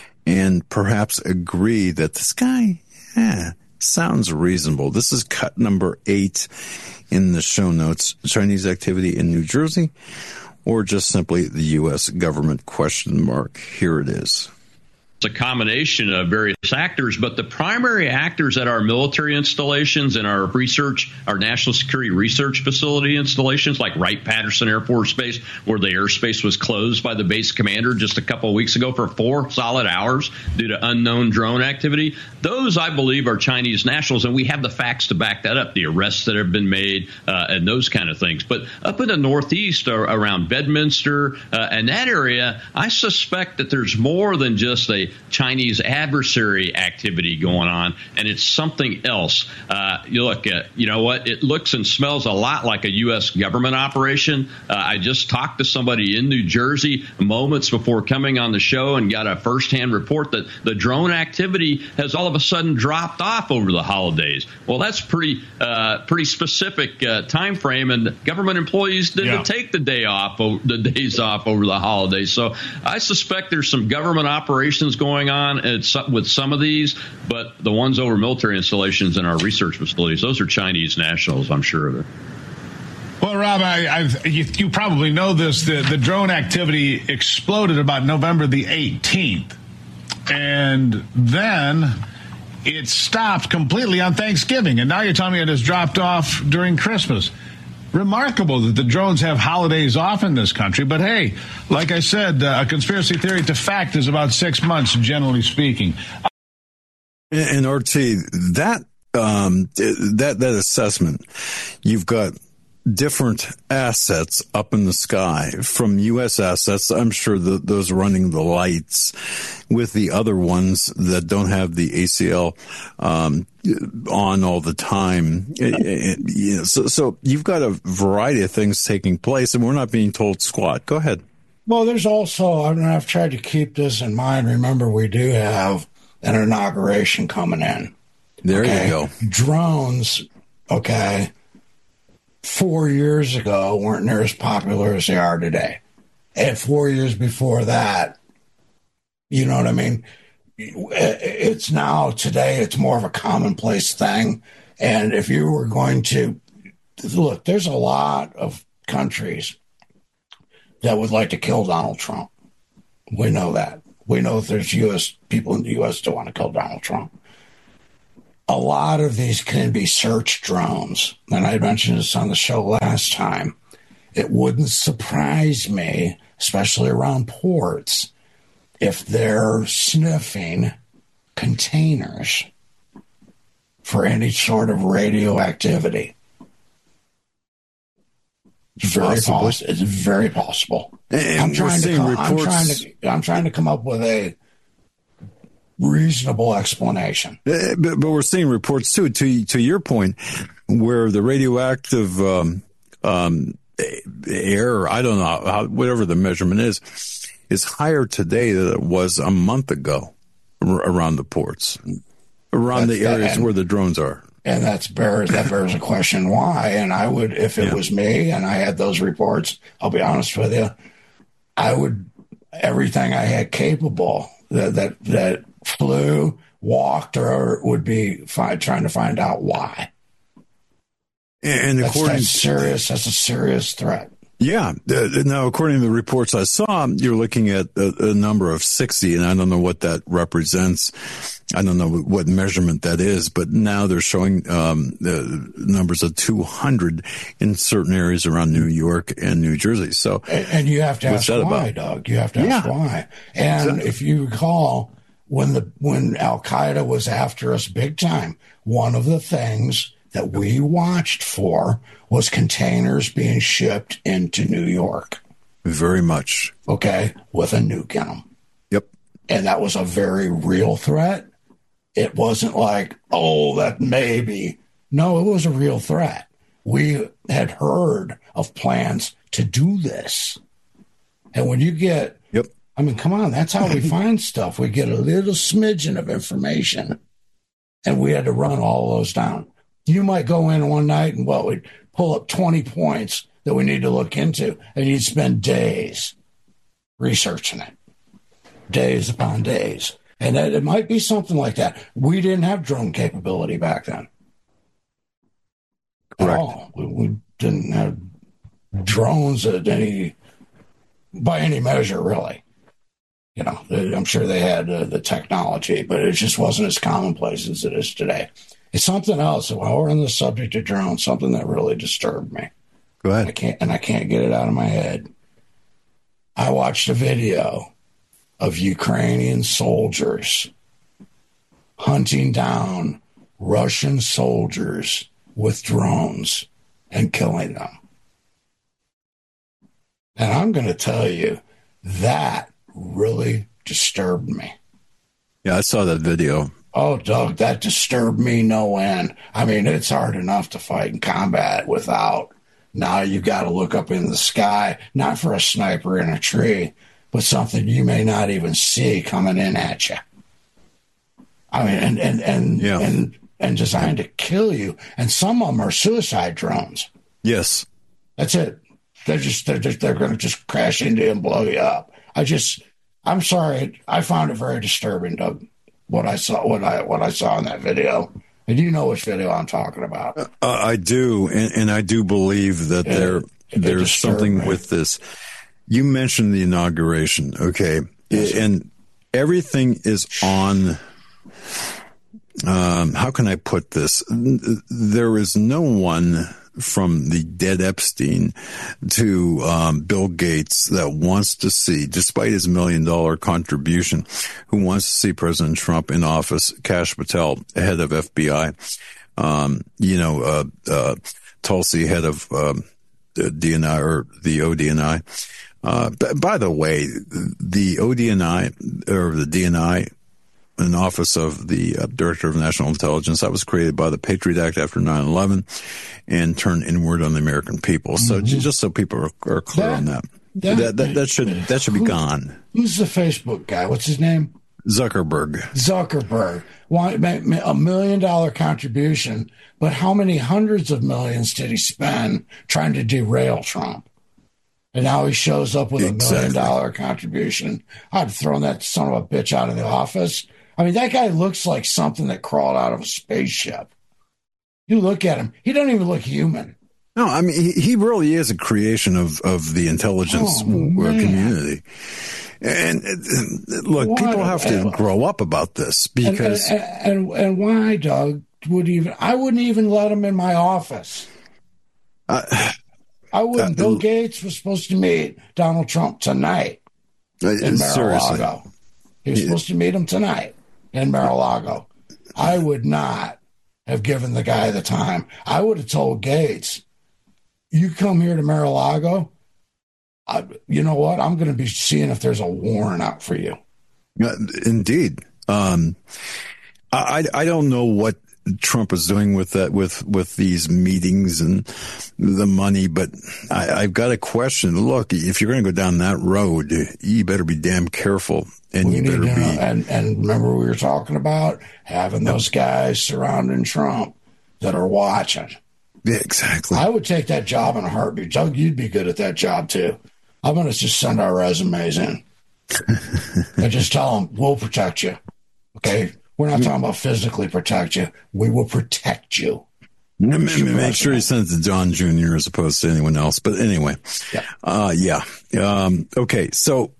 and perhaps agree that this guy, yeah, sounds reasonable. This is cut number eight in the show notes. Chinese activity in New Jersey, or just simply the U S government, question mark. Here it is. It's a combination of various actors, but the primary actors at our military installations and our research, our national security research facility installations, like Wright-Patterson Air Force Base, where the airspace was closed by the base commander just a couple of weeks ago for four solid hours due to unknown drone activity. Those, I believe, are Chinese nationals, and we have the facts to back that up, the arrests that have been made uh, and those kind of things. But up in the Northeast, or around Bedminster uh, and that area, I suspect that there's more than just a Chinese adversary activity going on, and it's something else. Uh, you look at, you know what, it looks and smells a lot like a U S government operation. Uh, I just talked to somebody in New Jersey moments before coming on the show and got a firsthand report that the drone activity has all of a sudden dropped off over the holidays. Well, that's pretty uh, pretty specific uh, time frame, and government employees didn't yeah. take the day off, the days off over the holidays. So I suspect there's some government operations going on with some of these, but the ones over military installations and our research facilities, those are Chinese nationals, I'm sure of it. Well, Rob, I, I've, you, you probably know this. The, the drone activity exploded about November the eighteenth, and then it stopped completely on Thanksgiving, and now you're telling me it has dropped off during Christmas. Remarkable that the drones have holidays off in this country. But hey, like I said, uh, a conspiracy theory to fact is about six months, generally speaking. And, and R T, that um, that that assessment, you've got different assets up in the sky from U S assets. I'm sure that those running the lights with the other ones that don't have the A C L um, on all the time. It, it, you know, so, so you've got a variety of things taking place, and we're not being told squat. Go ahead. Well, there's also, I mean, I've tried to keep this in mind. Remember, we do have an inauguration coming in. There okay? you go. Drones, okay, four years ago weren't near as popular as they are today. And four years before that, you know what I mean? It's now, today, it's more of a commonplace thing. And if you were going to, look, there's a lot of countries that would like to kill Donald Trump. We know that. We know that there's U S people in the U S that want to kill Donald Trump. A lot of these can be search drones. And I mentioned this on the show last time. It wouldn't surprise me, especially around ports, if they're sniffing containers for any sort of radioactivity. It's very possible. It's very possible. And I'm trying to. Come, reports... I'm trying to. I'm trying to come up with a reasonable explanation. But, but we're seeing reports too. To to your point, where the radioactive um, um, air, I don't know how, whatever the measurement is, is higher today than it was a month ago around the ports, around That's, the areas and, where the drones are. And that's bears that bears a question why. And I would, if it yeah. was me and I had those reports, I'll be honest with you, I would everything I had capable that that, that flew, walked, or would be fi- trying to find out why. And that's, according that's serious, that's a serious threat. Yeah. Uh, now, according to the reports I saw, you're looking at a, a number of sixty, and I don't know what that represents. I don't know what measurement that is, but now they're showing um, the numbers of two hundred in certain areas around New York and New Jersey. So, and, and you have to ask why, about? Doug. You have to ask yeah. why. And exactly. if you recall, when the when Al Qaeda was after us big time, one of the things that we watched for was containers being shipped into New York. Very much. Okay, with a nuke in them. Yep. And that was a very real threat. It wasn't like, oh, that maybe. No, it was a real threat. We had heard of plans to do this. And when you get, yep. I mean, come on, that's how we find stuff. We get a little smidgen of information, and we had to run all those down. You might go in one night and, well, we'd pull up twenty points that we need to look into, and you'd spend days researching it, days upon days. And that, it might be something like that. We didn't have drone capability back then. Correct. At all. We, we didn't have drones at any, by any measure, really. You know, I'm sure they had uh, the technology, but it just wasn't as commonplace as it is today. It's something else. While we're on the subject of drones, something that really disturbed me. Go ahead. I can't, and I can't get it out of my head. I watched a video of Ukrainian soldiers hunting down Russian soldiers with drones and killing them. And I'm going to tell you, that really disturbed me. Yeah, I saw that video. Oh, Doug, that disturbed me no end. I mean, it's hard enough to fight in combat without. Now you've got to look up in the sky, not for a sniper in a tree, but something you may not even see coming in at you. I mean, and and and yeah. and, and designed to kill you. And some of them are suicide drones. Yes, that's it. They're just they're just they're going to just crash into you and blow you up. I just, I'm sorry, I found it very disturbing, Doug. What I saw, what I what I saw in that video. And you know which video I'm talking about. Uh, I do, and, and I do believe that it, there it there's something me. with this. You mentioned the inauguration, okay, yes. And everything is on. Um, how can I put this? There is no one from the dead Epstein to um, Bill Gates that wants to see, despite his million dollar contribution, who wants to see President Trump in office. Kash Patel, head of F B I, um, you know, uh, uh, Tulsi, head of um, D N I or the O D N I. Uh, by the way, the O D N I or the D N I, an office of the uh, Director of National Intelligence, that was created by the Patriot Act after nine eleven and turned inward on the American people. So mm-hmm. just so people are, are clear that, on that. that, that, that, that should that should be who, gone. Who's the Facebook guy? What's his name? Zuckerberg. Zuckerberg. Want a million dollar contribution, but how many hundreds of millions did he spend trying to derail Trump? And now he shows up with exactly. a million dollar contribution. I'd thrown that son of a bitch out of the office. I mean, that guy looks like something that crawled out of a spaceship. You look at him, he doesn't even look human. No, I mean, he, he really is a creation of, of the intelligence oh, community. And uh, look, why, people have to uh, grow up about this because. And, and, and, and why, Doug, would even, I wouldn't even let him in my office. Uh, I wouldn't. Uh, Bill Gates was supposed to meet Donald Trump tonight in Mar-a-Lago. He was yeah. supposed to meet him tonight in Mar-a-Lago. I would not have given the guy the time. I would have told Gates, you come here to Mar-a-Lago, I, you know what? I'm going to be seeing if there's a warrant out for you. Uh, indeed. Um, I, I don't know what Trump is doing with that, with, with these meetings and the money, but I, I've got a question. Look, if you're going to go down that road, you better be damn careful. And we you better to, be. And, and remember, we were talking about having those guys surrounding Trump that are watching. Yeah, exactly. I would take that job in a heartbeat. Doug, you'd be good at that job too. I'm going to just send our resumes in and just tell them, we'll protect you. Okay? We're not talking about physically protect you. We will protect you. Make, make sure you send it to John Junior as opposed to anyone else. But anyway, yeah. Uh, yeah. Um, okay. So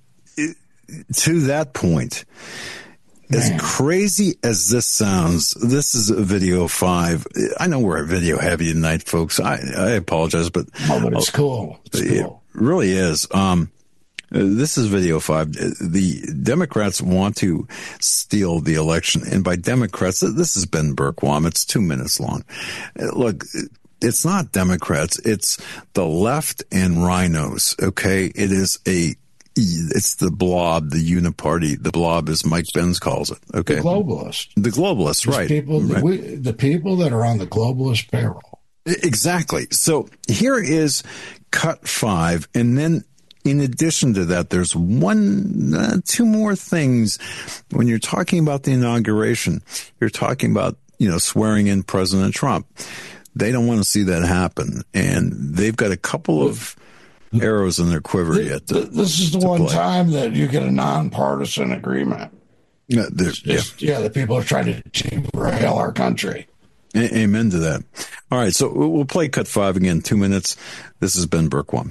to that point, Man. as crazy as this sounds, this is a video five. I know we're video heavy tonight, folks. I, I apologize, but, oh, but it's cool. It's it cool. really is. Um, this is video five. The Democrats want to steal the election. And by Democrats, this is Ben Bergquam. It's two minutes long. Look, it's not Democrats. It's the left and rhinos. Okay. It is a, it's the blob, the uniparty. The blob, as Mike Benz calls it. Okay. The globalists. The globalists, These right. People, right. We, the people that are on the globalist payroll. Exactly. So here is cut five. And then, in addition to that, there's one, uh, two more things. When you're talking about the inauguration, you're talking about, you know, swearing in President Trump. They don't want to see that happen. And they've got a couple of arrows in their quiver yet. To, this is the one play. time that you get a nonpartisan agreement. Yeah, just, yeah. yeah, the people are trying to derail our country. A- amen to that. All right, so we'll play cut five again, two minutes. This has been Bergquam.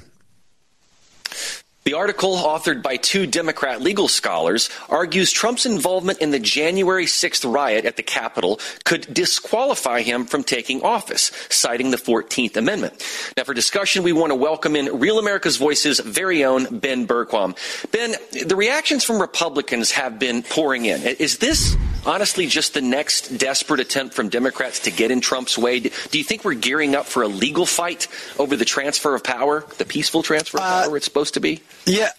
The article, authored by two Democrat legal scholars, argues Trump's involvement in the January sixth riot at the Capitol could disqualify him from taking office, citing the fourteenth Amendment. Now, for discussion, we want to welcome in Real America's Voice's very own Ben Bergquam. Ben, the reactions from Republicans have been pouring in. Is this honestly just the next desperate attempt from Democrats to get in Trump's way? Do you think we're gearing up for a legal fight over the transfer of power, the peaceful transfer of power uh, it's supposed to be? Yeah.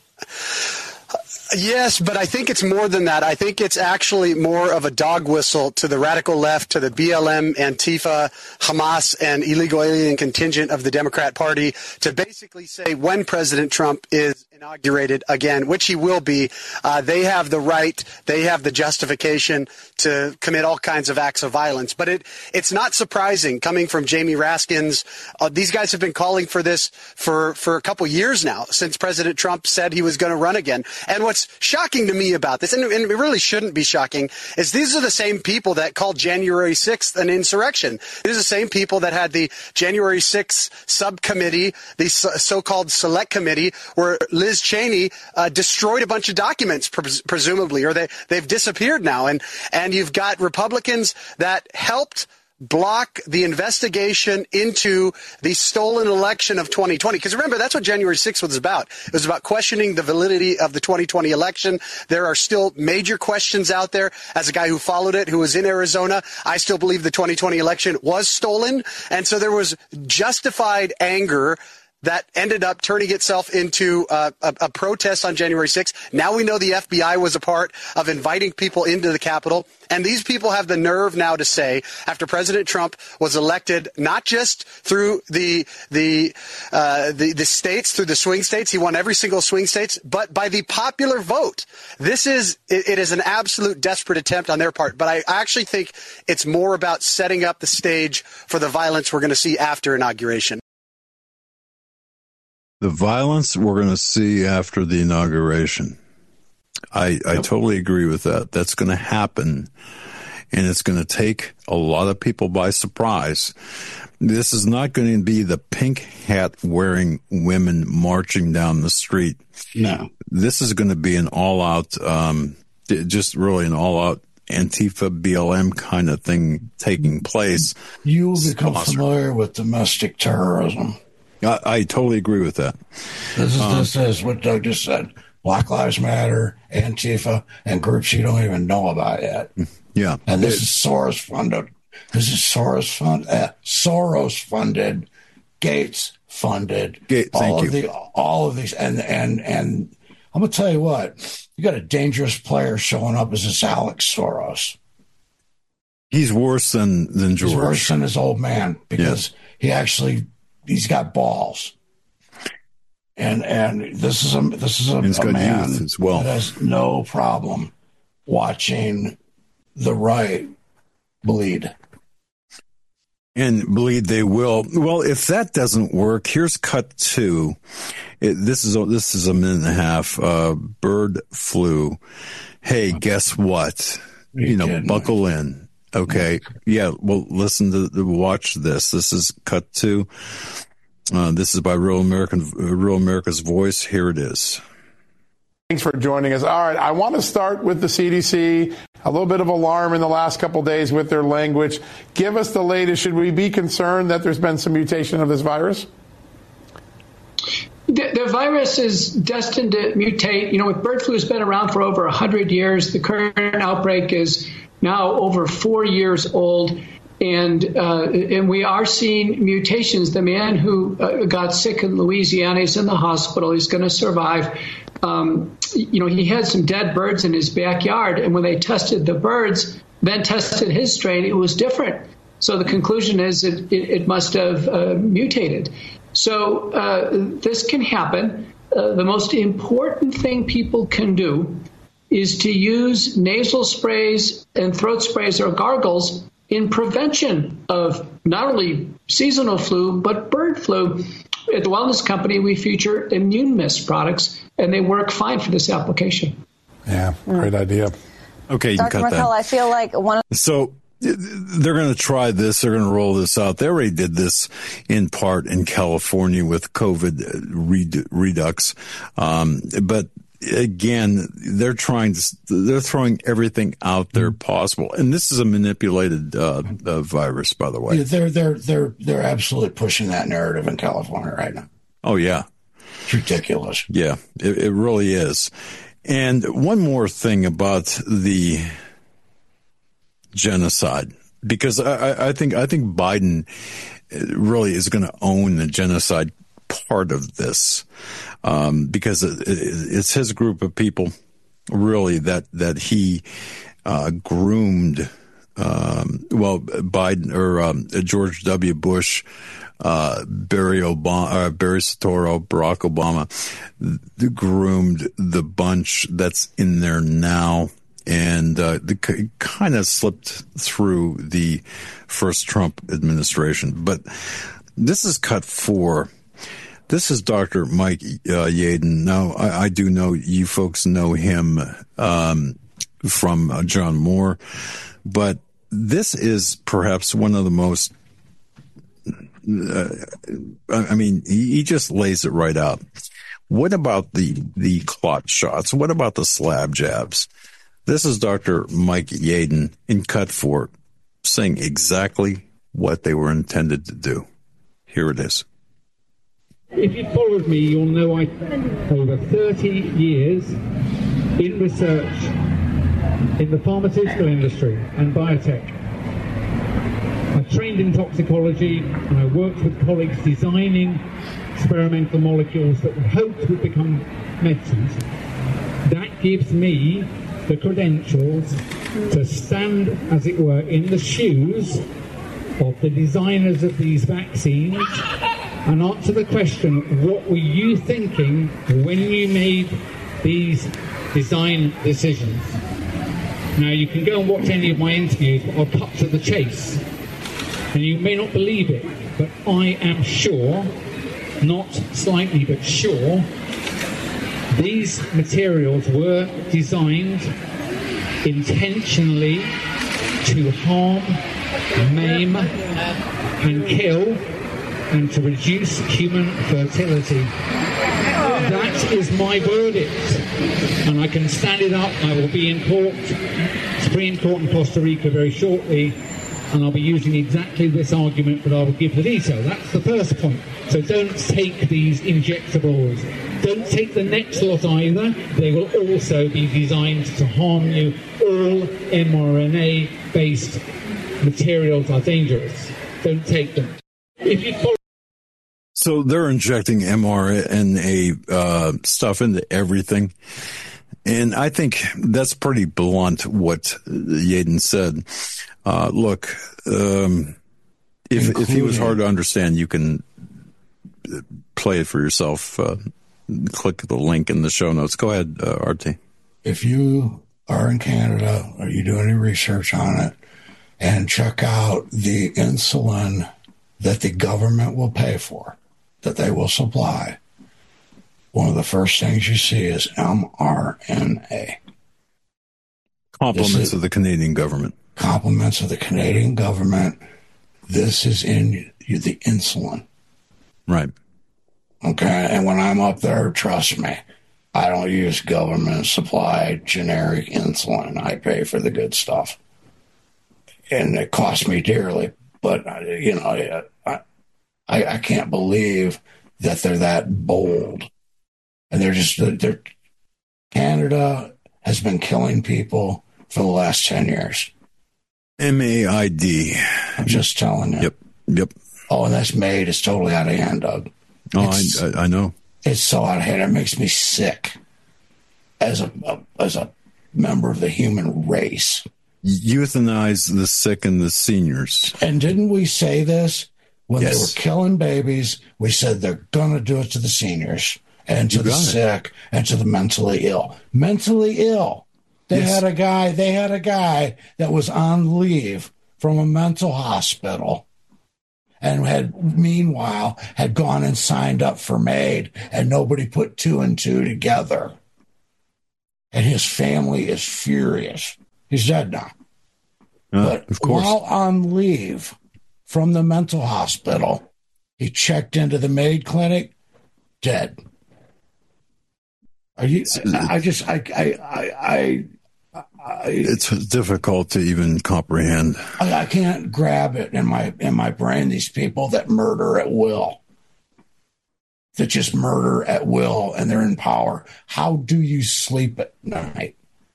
Yes, but I think it's more than that. I think it's actually more of a dog whistle to the radical left, to the B L M, Antifa, Hamas, and illegal alien contingent of the Democrat Party to basically say when President Trump is inaugurated again, which he will be, uh, they have the right, they have the justification to commit all kinds of acts of violence. But it it's not surprising coming from Jamie Raskins. Uh, these guys have been calling for this for, for a couple years now, since President Trump said he was going to run again. And what's shocking to me about this, and it really shouldn't be shocking, is these are the same people that called January sixth an insurrection. These are the same people that had the January sixth subcommittee, the so-called select committee, where Liz Cheney uh, destroyed a bunch of documents, pres- presumably, or they, they've disappeared now. And, and you've got Republicans that helped block the investigation into the stolen election of twenty twenty. Because remember, that's what January sixth was about. It was about questioning the validity of the twenty twenty election. There are still major questions out there. As a guy who followed it, who was in Arizona, I still believe the twenty twenty election was stolen. And so there was justified anger that ended up turning itself into uh, a, a protest on January sixth. Now we know the F B I was a part of inviting people into the Capitol. And these people have the nerve now to say, after President Trump was elected, not just through the the, uh, the the states, through the swing states, he won every single swing states, but by the popular vote. This is it, it is an absolute desperate attempt on their part. But I actually think it's more about setting up the stage for the violence we're going to see after inauguration. The violence we're going to see after the inauguration. I, I totally agree with that. That's going to happen, and it's going to take a lot of people by surprise. This is not going to be the pink hat wearing women marching down the street. No. This is going to be an all out, um, just really an all out Antifa B L M kind of thing taking place. You will become familiar with domestic terrorism. I, I totally agree with that. This is, um, this is what Doug just said. Black Lives Matter, Antifa, and groups you don't even know about yet. Yeah. And this it, is Soros funded. This is Soros funded. Uh, Soros funded. Gates funded. Gate, all thank of you. the all of these, and and and I'm gonna tell you what. You got a dangerous player showing up as this Alex Soros. He's worse than than George. He's worse than his old man because yeah. he actually he's got balls. And and this is a this is a, a man as well. that has no problem watching the right bleed. And bleed they will. Well, if that doesn't work, here's cut two. It, this is this is a minute and a half. Uh, bird flu. Hey, guess what? You know, kidding? Buckle in. Okay. Yeah. Well, listen to, to watch this. This is cut two. Uh, this is by Real American, uh, Real America's Voice. Here it is. Thanks for joining us. All right, I want to start with the C D C. A little bit of alarm in the last couple of days with their language. Give us the latest. Should we be concerned that there's been some mutation of this virus? The, the virus is destined to mutate. You know, with bird flu has been around for over one hundred years. The current outbreak is now over four years old. And uh, and we are seeing mutations. The man who uh, got sick in Louisiana is in the hospital. He's going to survive. Um, you know, he had some dead birds in his backyard. And when they tested the birds, then tested his strain, it was different. So the conclusion is it, it, it must have uh, mutated. So uh, this can happen. Uh, the most important thing people can do is to use nasal sprays and throat sprays or gargles in prevention of not only seasonal flu, but bird flu. At the Wellness Company, we feature Immune Mist products, and they work fine for this application. Yeah, great idea. Okay, you Doctor cut Markell, that. I feel like one of So they're going to try this. They're going to roll this out. They already did this in part in California with COVID Redux. Um, but again, they're trying to, they're throwing everything out there possible. And this is a manipulated uh, uh, virus, by the way. Yeah, they're, they're, they're, they're absolutely pushing that narrative in California right now. Oh, yeah. It's ridiculous. Yeah, it, it really is. And one more thing about the genocide, because I, I think, I think Biden really is going to own the genocide part of this. Um, because it, it, it's his group of people, really, that that he uh, groomed. Um, well, Biden or um, George W. Bush, uh, Barry Obama, uh, Barry Soetoro, Barack Obama, th- groomed the bunch that's in there now, and uh, the, kind of slipped through the first Trump administration. But this is cut four. This is Doctor Mike uh, Yeadon. Now, I, I do know you folks know him um, from uh, John Moore, but this is perhaps one of the most, uh, I mean, he, he just lays it right out. What about the, the clot shots? What about the slab jabs? This is Doctor Mike Yeadon in Cut four saying exactly what they were intended to do. Here it is. If you've followed me, you'll know I over thirty years in research in the pharmaceutical industry and biotech. I trained in toxicology and I worked with colleagues designing experimental molecules that we hoped would become medicines, that gives me the credentials to stand, as it were, in the shoes of the designers of these vaccines and answer the question, what were you thinking when you made these design decisions? Now, you can go and watch any of my interviews, but I'll cut to the chase. And you may not believe it, but I am sure, not slightly, but sure, these materials were designed intentionally to harm, maim, and kill, and to reduce human fertility. That is my verdict, and I can stand it up. I will be in court, Supreme Court in Costa Rica very shortly, and I'll be using exactly this argument, but I will give the detail. That's the first point. So don't take these injectables. Don't take the next lot either. They will also be designed to harm you. All mRNA-based materials are dangerous. Don't take them. If you follow So they're injecting mRNA uh, stuff into everything. And I think that's pretty blunt what Yeadon said. Uh, look, um, if, if he was hard to understand, you can play it for yourself. Uh, click the link in the show notes. Go ahead, uh, R T. If you are in Canada or you do any research on it and check out the insulin that the government will pay for, that they will supply, one of the first things you see is mRNA. Compliments is, of the Canadian government. Compliments of the Canadian government. This is in the insulin. Right. Okay. And when I'm up there, trust me, I don't use government supplied generic insulin. I pay for the good stuff. And it costs me dearly. But, you know, I, I, I can't believe that they're that bold. And they're just, they're, Canada has been killing people for the last ten years. M A I D. I'm just telling you. Yep. Yep. Oh, and that's made. It's totally out of hand, Doug. Oh, I, I, I know. It's so out of hand. It makes me sick as a, a as a member of the human race. Euthanize the sick and the seniors. And didn't we say this when yes. they were killing babies? We said they're going to do it to the seniors and to the sick and to the mentally ill. Mentally ill. They yes. had a guy. They had a guy that was on leave from a mental hospital, and had meanwhile had gone and signed up for MAID, and nobody put two and two together. And his family is furious. He's dead now. Uh, but of course. While on leave from the mental hospital, he checked into the MAID clinic, dead. Are you? I, I just, I, I, I, I, it's difficult to even comprehend. I, I can't grab it in my in my brain. These people that murder at will, that just murder at will, and they're in power. How do you sleep at night?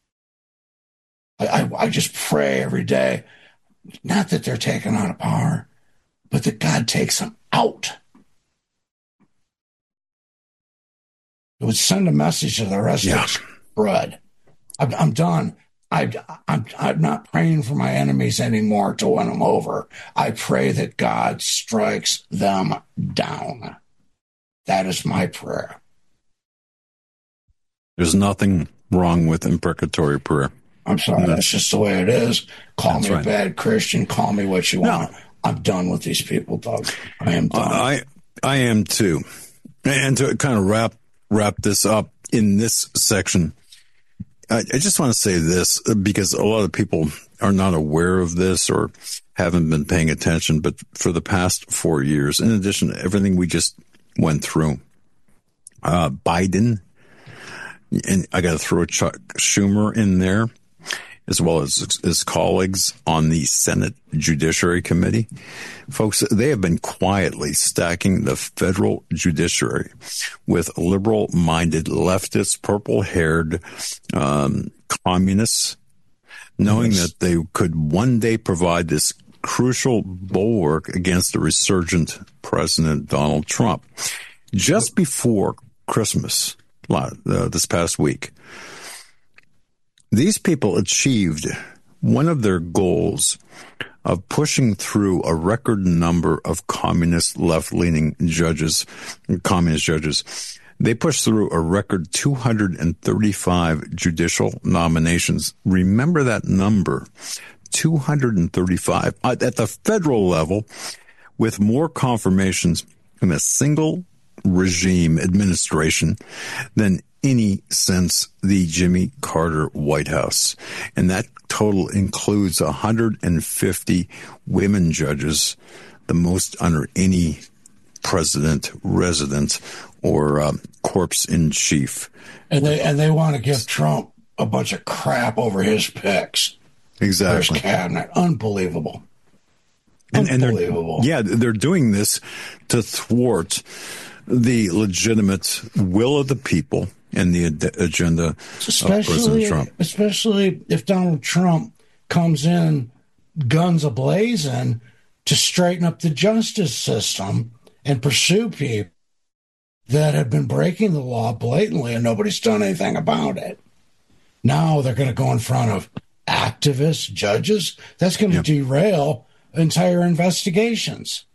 I, I, I just pray every day, not that they're taken out of power, but that God takes them out. It would send a message to the rest yeah. of us. Bread. I'm, I'm done. I, I'm, I'm not praying for my enemies anymore to win them over. I pray that God strikes them down. That is my prayer. There's nothing wrong with imprecatory prayer. I'm sorry. That's just the way it is. Call that's me right. a bad Christian. Call me what you no. want. I'm done with these people, Doug. I am done. I, I am too. And to kind of wrap wrap this up in this section, I, I just want to say this because a lot of people are not aware of this or haven't been paying attention. But for the past four years, in addition to everything we just went through, uh, Biden, and I got to throw Chuck Schumer in there, as well as his colleagues on the Senate Judiciary Committee. Folks, they have been quietly stacking the federal judiciary with liberal-minded leftists, purple-haired um, communists, knowing yes. that they could one day provide this crucial bulwark against the resurgent President Donald Trump. just before Christmas, uh, this past week, these people achieved one of their goals of pushing through a record number of communist left-leaning judges, communist judges. They pushed through a record two hundred thirty-five judicial nominations. Remember that number, two hundred thirty-five at the federal level, with more confirmations in a single regime administration than any since the Jimmy Carter White House. And that total includes one hundred fifty women judges, the most under any president, resident, or um, corpse in chief. And they and they want to give Trump a bunch of crap over his picks. Exactly. His cabinet. Unbelievable. And, and Unbelievable. They're, yeah, they're doing this to thwart the legitimate will of the people and the ad- agenda especially, of President Trump. Especially if Donald Trump comes in guns a-blazing to straighten up the justice system and pursue people that have been breaking the law blatantly and nobody's done anything about it. Now they're going to go in front of activists, judges. That's going to yep. derail entire investigations.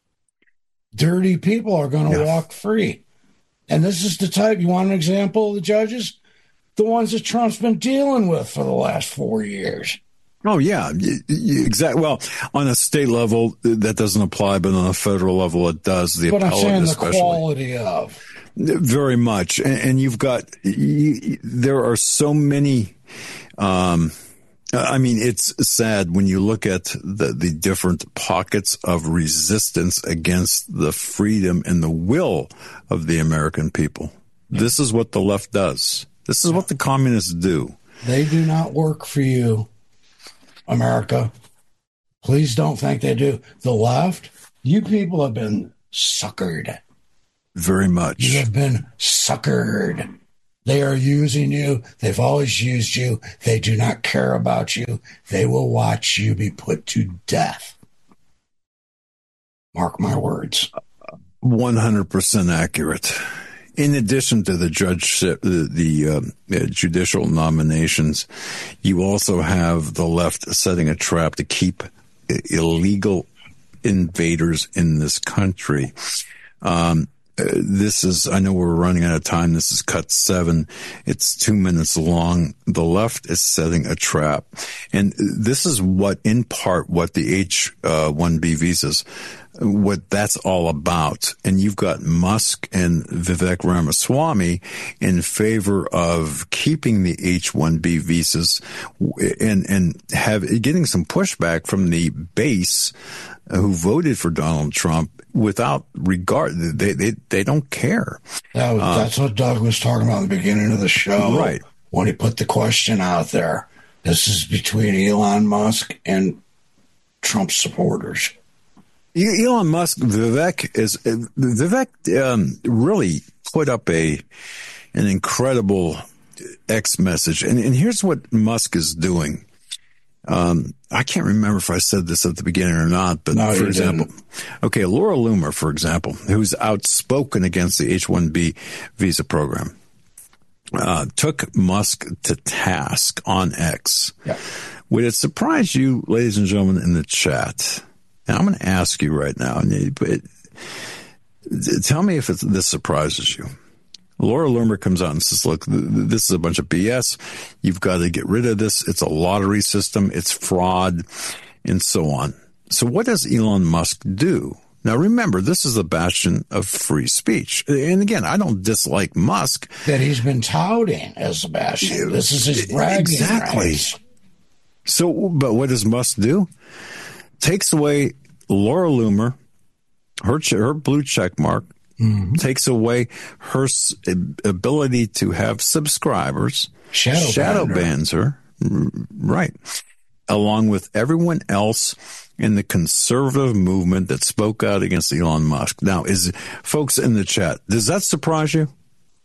Dirty people are going to yeah. walk free. And this is the type, you want an example of the judges? The ones that Trump's been dealing with for the last four years. Oh, yeah, exactly. Well, on a state level, that doesn't apply, but on a federal level, it does. The but I'm saying especially. The quality of. Very much. And, and you've got, you, there are so many, um, I mean, it's sad when you look at the, the different pockets of resistance against the freedom and the will of the American people. Yeah. This is what the left does. This is yeah. what the communists do. They do not work for you, America. Please don't think they do. The left, you people have been suckered. Very much. You have been suckered. They are using you. They've always used you. They do not care about you. They will watch you be put to death. Mark my words. one hundred percent accurate. In addition to the judge, the, the um, judicial nominations, you also have the left setting a trap to keep illegal invaders in this country. Um, This is, I know we're running out of time. This is cut seven. It's two minutes long. The left is setting a trap. And this is what, in part, what the H one B visas, what that's all about. And you've got Musk and Vivek Ramaswamy in favor of keeping the H one B visas and, and have, getting some pushback from the base who voted for Donald Trump without regard. They, they, they don't care. That was, uh, that's what Doug was talking about in the beginning of the show. Right. When he put the question out there. This is between Elon Musk and Trump supporters. Elon Musk, Vivek is, Vivek um, really put up a, an incredible X message. And, and here's what Musk is doing. Um, I can't remember if I said this at the beginning or not, but no, for example, didn't. okay, Laura Loomer, for example, who's outspoken against the H one B visa program, uh, took Musk to task on X. Yeah. Would it surprise you, ladies and gentlemen, in the chat? And I'm going to ask you right now, but tell me if it's, this surprises you. Laura Loomer comes out and says, look, this is a bunch of B S. You've got to get rid of this. It's a lottery system. It's fraud and so on. So what does Elon Musk do? Now, remember, this is a bastion of free speech. And again, I don't dislike Musk. That he's been touting as a bastion. This is his bragging Exactly. rights. So, but what does Musk do? Takes away Laura Loomer, her, her blue check mark, mm-hmm. takes away her ability to have subscribers, shadow, shadow bans her, right, along with everyone else in the conservative movement that spoke out against Elon Musk. Now, is folks in the chat, does that surprise you?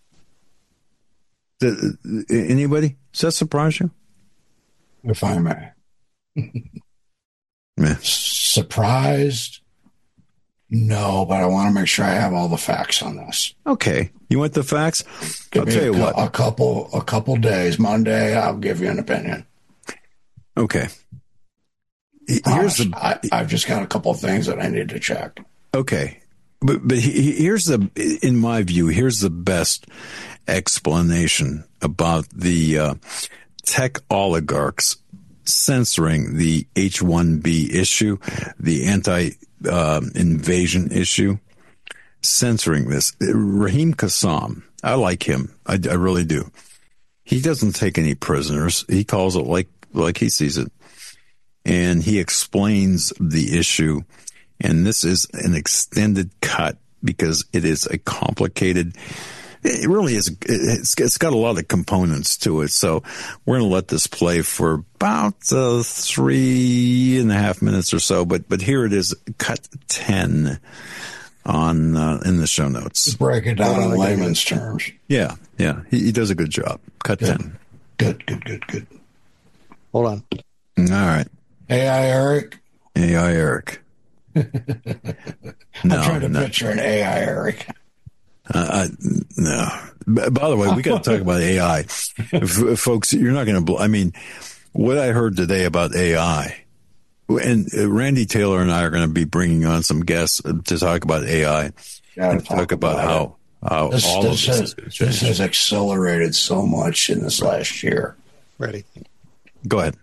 Does, anybody? Does that surprise you? If I may. Yeah. Surprised, No, but I want to make sure I have all the facts on this. Okay. You want the facts? Give I'll me tell you a, what. A couple, a couple days. Monday, I'll give you an opinion. Okay. Here's the. I, I've just got a couple of things that I need to check. Okay, but but he, here's the. In my view, here's the best explanation about the uh, tech oligarchs censoring the H one B issue, the anti-invasion uh, issue, censoring this. Raheem Kassam, I like him. I, I really do. He doesn't take any prisoners. He calls it like like he sees it. And he explains the issue. And this is an extended cut because it is a complicated, it really is, it's, it's got a lot of components to it. So we're going to let this play for about uh, three and a half minutes or so. But, but here it is, cut ten on, uh, in the show notes. Break it down in layman's terms. Yeah. Yeah. He, he does a good job. Cut good. ten. Good, good, good, good. Hold on. All right. A I Eric. A I Eric. I'm no, trying to no. picture an A I Eric. Uh, I, no. B- By the way, we got to talk about A I. F- folks, you're not going to, bl- I mean, what I heard today about A I, and uh, Randy Taylor and I are going to be bringing on some guests to talk about A I and talk, talk about, about how, how this, all this of has, this, this has accelerated so much in this last year. Ready. Go ahead.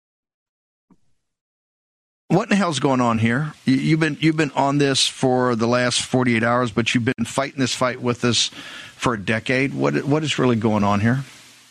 What in the hell's going on here? You, you've been you've been on this for the last forty-eight hours, but you've been fighting this fight with us for a decade. What what is really going on here?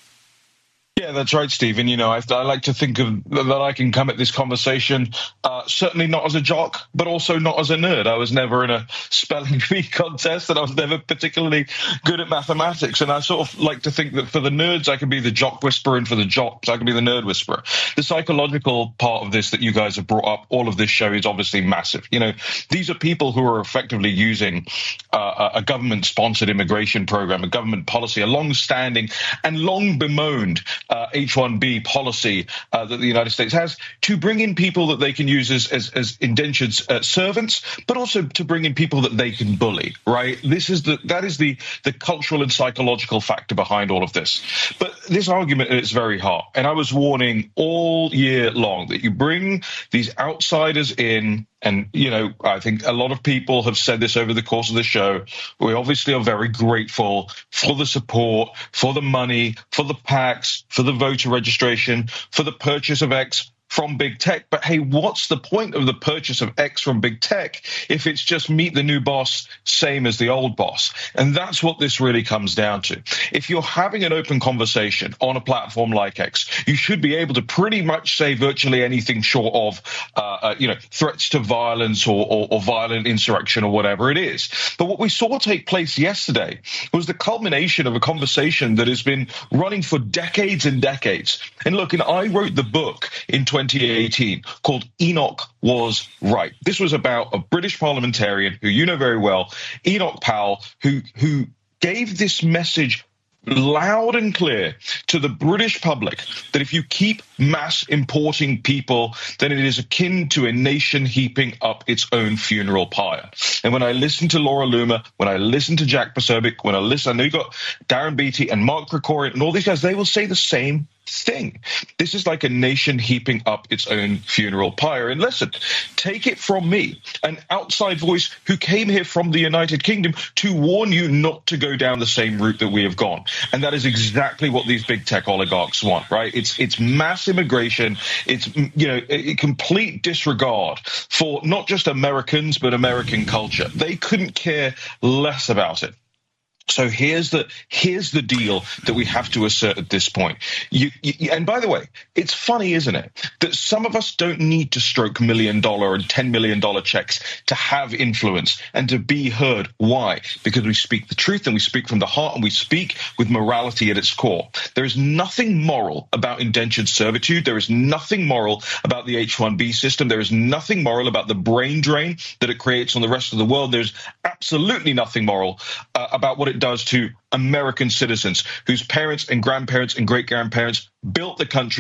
Yeah, that's right, Stephen. You know, I, I like to think of that I can come at this conversation uh, certainly not as a jock, but also not as a nerd. I was never in a spelling bee contest, and I was never particularly good at mathematics. And I sort of like to think that for the nerds, I can be the jock whisperer, and for the jocks, I can be the nerd whisperer. The psychological part of this that you guys have brought up, all of this show is obviously massive. You know, these are people who are effectively using uh, a government-sponsored immigration program, a government policy, a long-standing and long bemoaned Uh, H one B policy uh, that the United States has to bring in people that they can use as, as, as indentured uh, servants, but also to bring in people that they can bully, right? This is the, that is the, the cultural and psychological factor behind all of this. But this argument at its very heart, and I was warning all year long that you bring these outsiders in. And, you know, I think a lot of people have said this over the course of the show. We obviously are very grateful for the support, for the money, for the PACs, for the voter registration, for the purchase of X from big tech. But hey, what's the point of the purchase of X from big tech if it's just meet the new boss, same as the old boss? And that's what this really comes down to. If you're having an open conversation on a platform like X, you should be able to pretty much say virtually anything short of, uh, uh, you know, threats to violence or, or, or violent insurrection or whatever it is. But what we saw take place yesterday was the culmination of a conversation that has been running for decades and decades. And look, and I wrote the book in twenty eighteen called Enoch Was Right. This was about a British parliamentarian who you know very well, Enoch Powell, who who gave this message loud and clear to the British public that if you keep mass importing people, then it is akin to a nation heaping up its own funeral pyre. And when I listen to Laura Loomer, when I listen to Jack Posobiec, when I listen, I know you got Darren Beattie and Mark Krikorian and all these guys, they will say the same thing. This is like a nation heaping up its own funeral pyre. And listen, take it from me, an outside voice who came here from the United Kingdom to warn you not to go down the same route that we have gone. And that is exactly what these big tech oligarchs want, right? It's it's mass immigration. It's, you know, a complete disregard for not just Americans, but American culture. They couldn't care less about it. So here's the here's the deal that we have to assert at this point. You, you, and by the way, it's funny, isn't it, that some of us don't need to stroke million dollar and ten million dollar checks to have influence and to be heard. Why? Because we speak the truth and we speak from the heart and we speak with morality at its core. There is nothing moral about indentured servitude. There is nothing moral about the H one B system. There is nothing moral about the brain drain that it creates on the rest of the world. There's absolutely nothing moral uh, about what it does to American citizens whose parents and grandparents and great-grandparents built the country,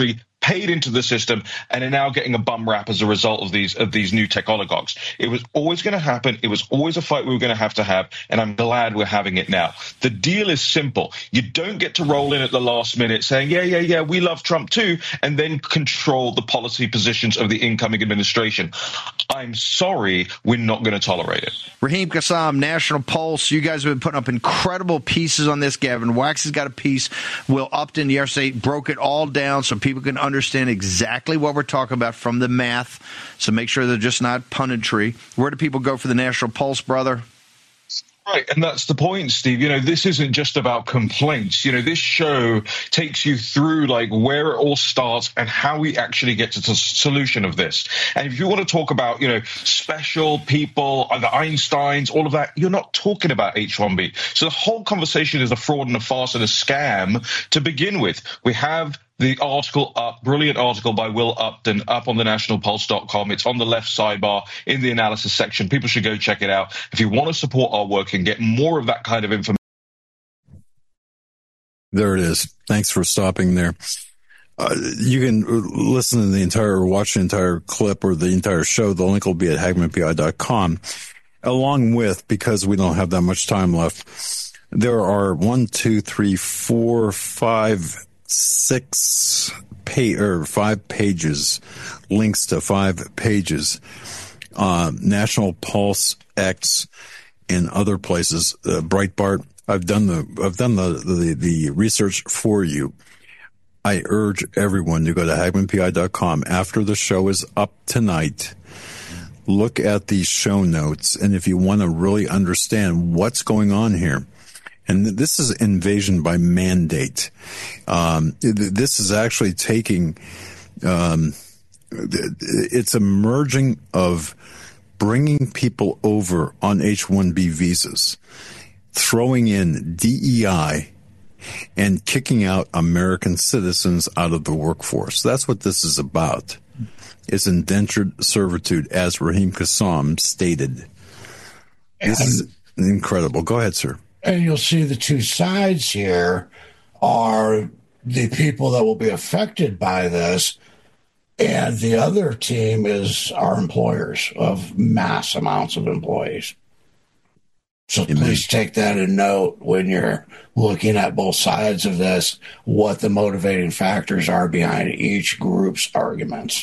paid into the system and are now getting a bum rap as a result of these of these new tech oligarchs. It was always going to happen. It was always a fight we were going to have to have, and I'm glad we're having it now. The deal is simple. You don't get to roll in at the last minute saying, yeah, yeah, yeah, we love Trump too, and then control the policy positions of the incoming administration. I'm sorry, we're not going to tolerate it. Raheem Kassam, National Pulse. You guys have been putting up incredible pieces on this. Gavin Wax has got a piece. Will Upton yesterday broke it all down so people can understand exactly what we're talking about from the math. So make sure they're just not punditry. Where do people go for the National Pulse, brother? Right, and that's the point, Steve. You know, this isn't just about complaints. You know, this show takes you through, like, where it all starts and how we actually get to the solution of this. And if you want to talk about, you know, special people, the Einsteins, all of that, you're not talking about H one B. So the whole conversation is a fraud and a farce and a scam to begin with. We have the article up, brilliant article by Will Upton, up on the national pulse dot com. It's on the left sidebar in the analysis section. People should go check it out. If you want to support our work and get more of that kind of information. There it is. Thanks for stopping there. Uh, you can listen to the entire, or watch the entire clip or the entire show. The link will be at hagmann p i dot com. Along with, because we don't have that much time left, there are one, two, three, four, five, six pay or five pages, links to five pages, uh, National Pulse X and other places, uh, Breitbart. I've done the, I've done the, the, the research for you. I urge everyone to go to hagmann p i dot com after the show is up tonight. Look at these show notes. And if you want to really understand what's going on here, and this is invasion by mandate. Um, this is actually taking, um, it's a merging of bringing people over on H one B visas, throwing in D E I, and kicking out American citizens out of the workforce. That's what this is about. It's indentured servitude, as Raheem Kassam stated. This is incredible. Go ahead, sir. And you'll see the two sides here are the people that will be affected by this, and the other team is our employers of mass amounts of employees. So Amen. Please take that in note when you're looking at both sides of this, what the motivating factors are behind each group's arguments.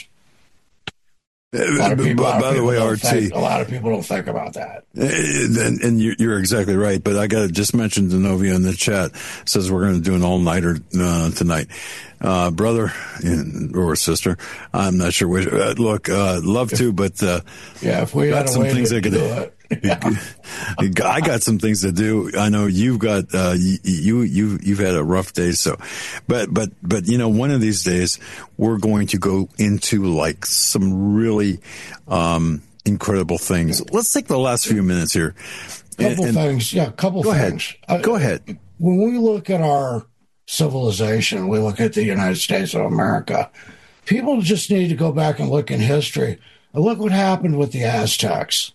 A lot of people, by, by the way, R T, think, a lot of people don't think about that. And, and you're exactly right. But I got to just mention Denovia in the chat says we're going to do an all-nighter uh, tonight. Uh, brother or sister, I'm not sure which. Uh, look, uh, love to, but uh, yeah, if we got some things I could do it. Yeah. I got some things to do. I know you've got uh, you you you've had a rough day. So, but but but you know, one of these days we're going to go into like some really um, incredible things. Let's take the last few minutes here. Couple and, and, things, yeah, couple go things. Ahead. Go ahead. When we look at our civilization, we look at the United States of America. People just need to go back and look in history. And look what happened with the Aztecs.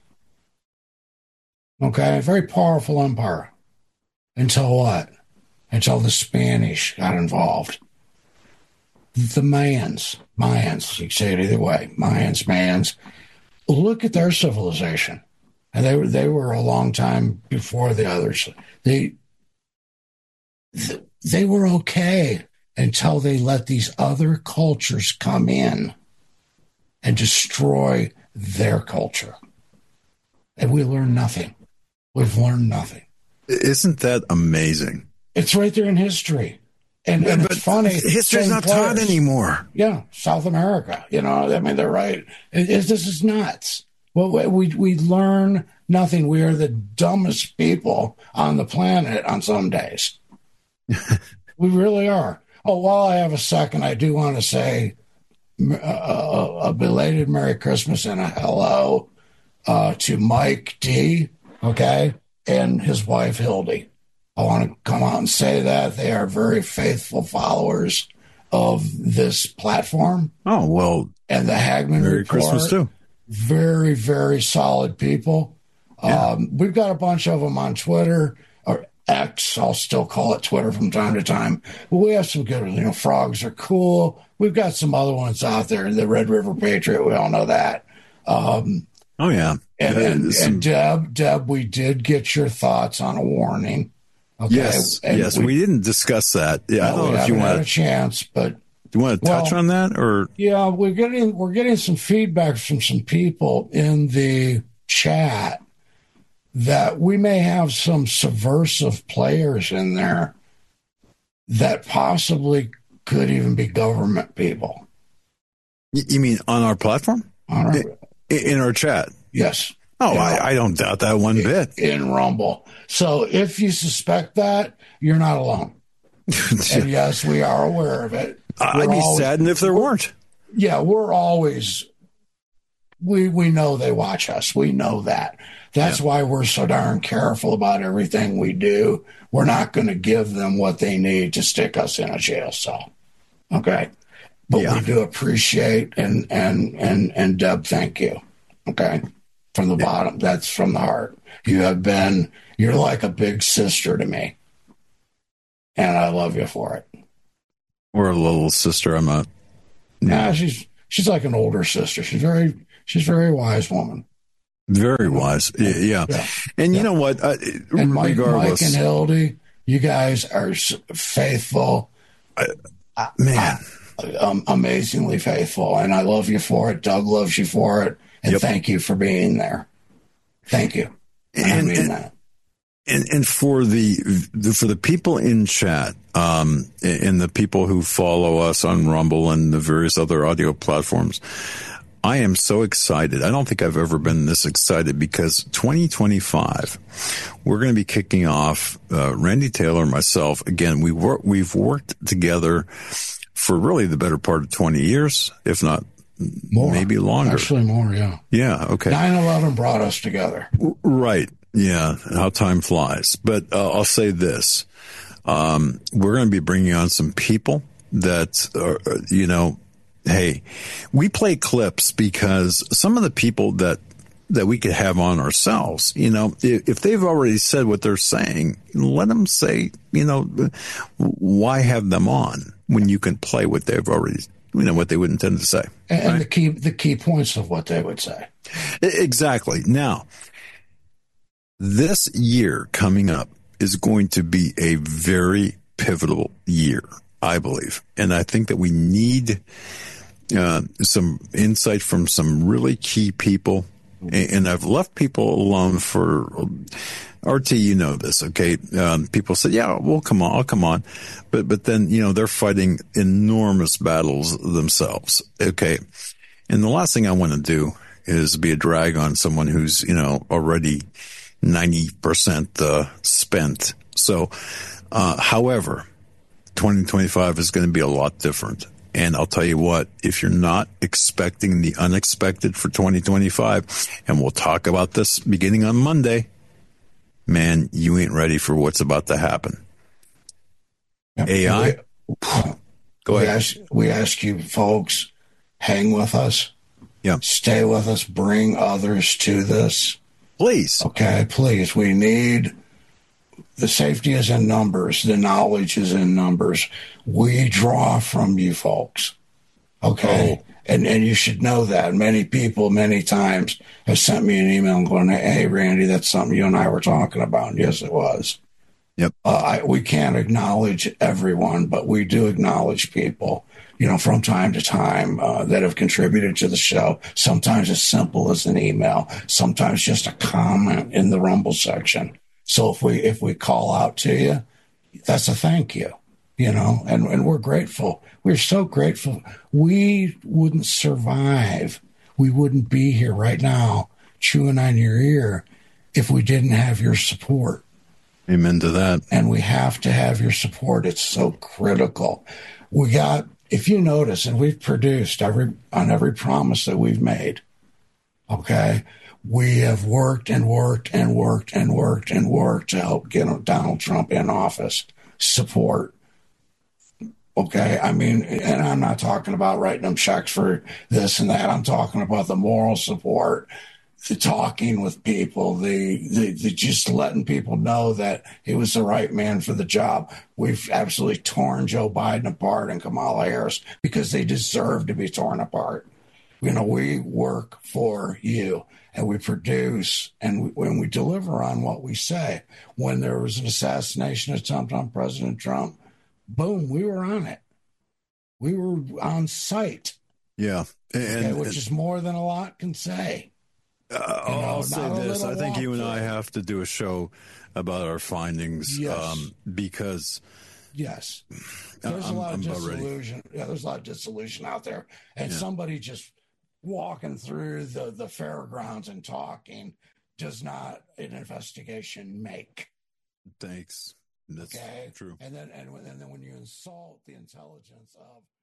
Okay, a very powerful empire. Until what? Until the Spanish got involved. The Mayans, Mayans, you can say it either way, Mayans, Mayans. Look at their civilization. And they were, they were a long time before the others. They, they were okay until they let these other cultures come in and destroy their culture. And we learned nothing. We've learned nothing. Isn't that amazing? It's right there in history. And, and but it's funny. History's not players. Taught anymore. Yeah, South America. You know, I mean, they're right. It, it, this is nuts. Well, we, we learn nothing. We are the dumbest people on the planet on some days. We really are. Oh, while I have a second, I do want to say a, a, a belated Merry Christmas and a hello uh, to Mike D., okay, and his wife, Hildy. I want to come out and say that they are very faithful followers of this platform. Oh, well. And the Hagmann Merry Report. Christmas, too. Very, very solid people. Yeah. Um, we've got a bunch of them on Twitter or X. I'll still call it Twitter from time to time. But we have some good, you know, frogs are cool. We've got some other ones out there. The Red River Patriot, we all know that. Um, oh, yeah. And, yeah and, some... and Deb, Deb, we did get your thoughts on a warning. Okay? Yes, and yes. We, we didn't discuss that. Yeah, no, I don't we know if you haven't want had a chance, but do you want to touch well, on that, or yeah, we're getting we're getting some feedback from some people in the chat that we may have some subversive players in there that possibly could even be government people. You mean on our platform? On our, in, in our chat? Yes. Oh, I, I don't doubt that one bit. In Rumble. So if you suspect that, you're not alone. And yes, we are aware of it. I'd We're be always, saddened if there weren't. Yeah, we're always, we we know they watch us. We know that. That's yeah. why we're so darn careful about everything we do. We're not going to give them what they need to stick us in a jail cell. Okay? But yeah. we do appreciate, and, and, and, and Deb, thank you. Okay? From the yeah. bottom. That's from the heart. You have been, you're like a big sister to me. And I love you for it. Or a little sister. I'm not. Nah, she's she's like an older sister. She's very she's a very wise woman. Very wise. Yeah. yeah. yeah. And yeah. you know what? Uh, and Mike, regardless, Mike and Hildy, you guys are faithful. Uh, man. Um, amazingly faithful. And I love you for it. Doug loves you for it. And yep. thank you for being there. Thank you. And, I mean and, that. And and for the, the for the people in chat, um, and the people who follow us on Rumble and the various other audio platforms, I am so excited. I don't think I've ever been this excited because twenty twenty-five, we're going to be kicking off. Uh, Randy Taylor, myself, again, we work we've worked together for really the better part of twenty years, if not more, maybe longer. Actually, more. Yeah. Yeah. Okay. nine eleven brought us together. Right. Yeah, how time flies. But uh, I'll say this. Um, we're going to be bringing on some people that, are, you know, hey, we play clips because some of the people that that we could have on ourselves, you know, if, if they've already said what they're saying, let them say, you know, why have them on when you can play what they've already, you know, what they would intend to say. And right? the key the key points of what they would say. Exactly. Now, this year coming up is going to be a very pivotal year, I believe. And I think that we need uh, some insight from some really key people. And I've left people alone for R T, you know this, okay? Um, people say, yeah, well, come on, I'll come on. But, but then, you know, they're fighting enormous battles themselves, okay? And the last thing I want to do is be a drag on someone who's, you know, already ninety percent uh, spent. So, uh, however, twenty twenty-five is going to be a lot different. And I'll tell you what, if you're not expecting the unexpected for twenty twenty-five, and we'll talk about this beginning on Monday, man, you ain't ready for what's about to happen. Yep. A I? We, Go we ahead. Ask, we ask you folks, hang with us. Yeah. Stay with us. Bring others to this. Please. Okay, please. We need, the safety is in numbers. The knowledge is in numbers. We draw from you folks. Okay? Oh. And and you should know that. Many people, many times, have sent me an email going, hey, Randy, that's something you and I were talking about. And yes, it was. Yep. Uh, I, we can't acknowledge everyone, but we do acknowledge people, you know, from time to time uh, that have contributed to the show. Sometimes as simple as an email, sometimes just a comment in the Rumble section. So if we if we call out to you, that's a thank you, you know, and, and we're grateful. We're so grateful. We wouldn't survive. We wouldn't be here right now chewing on your ear if we didn't have your support. Amen to that. And we have to have your support. It's so critical. We got, if you notice, and we've produced every on every promise that we've made, okay, we have worked and worked and worked and worked and worked to help get Donald Trump in office. Support. Okay, I mean, and I'm not talking about writing them checks for this and that. I'm talking about the moral support. the talking with people, the, the, the just letting people know that he was the right man for the job. We've absolutely torn Joe Biden apart and Kamala Harris because they deserve to be torn apart. You know, we work for you and we produce and we, when we deliver on what we say. When there was an assassination attempt on President Trump, boom, we were on it. We were on site. Yeah. And, okay, which is more than a lot can say. Uh, you know, I'll say this. I think you and I through. have to do a show about our findings Yes. um, because yes, there's I'm, a lot I'm of about ready. disillusion. Yeah, there's a lot of disillusion out there, and Yeah. somebody just walking through the the fairgrounds and talking does not an investigation make. Thanks. That's okay, true. And then and, when, and then when you insult the intelligence of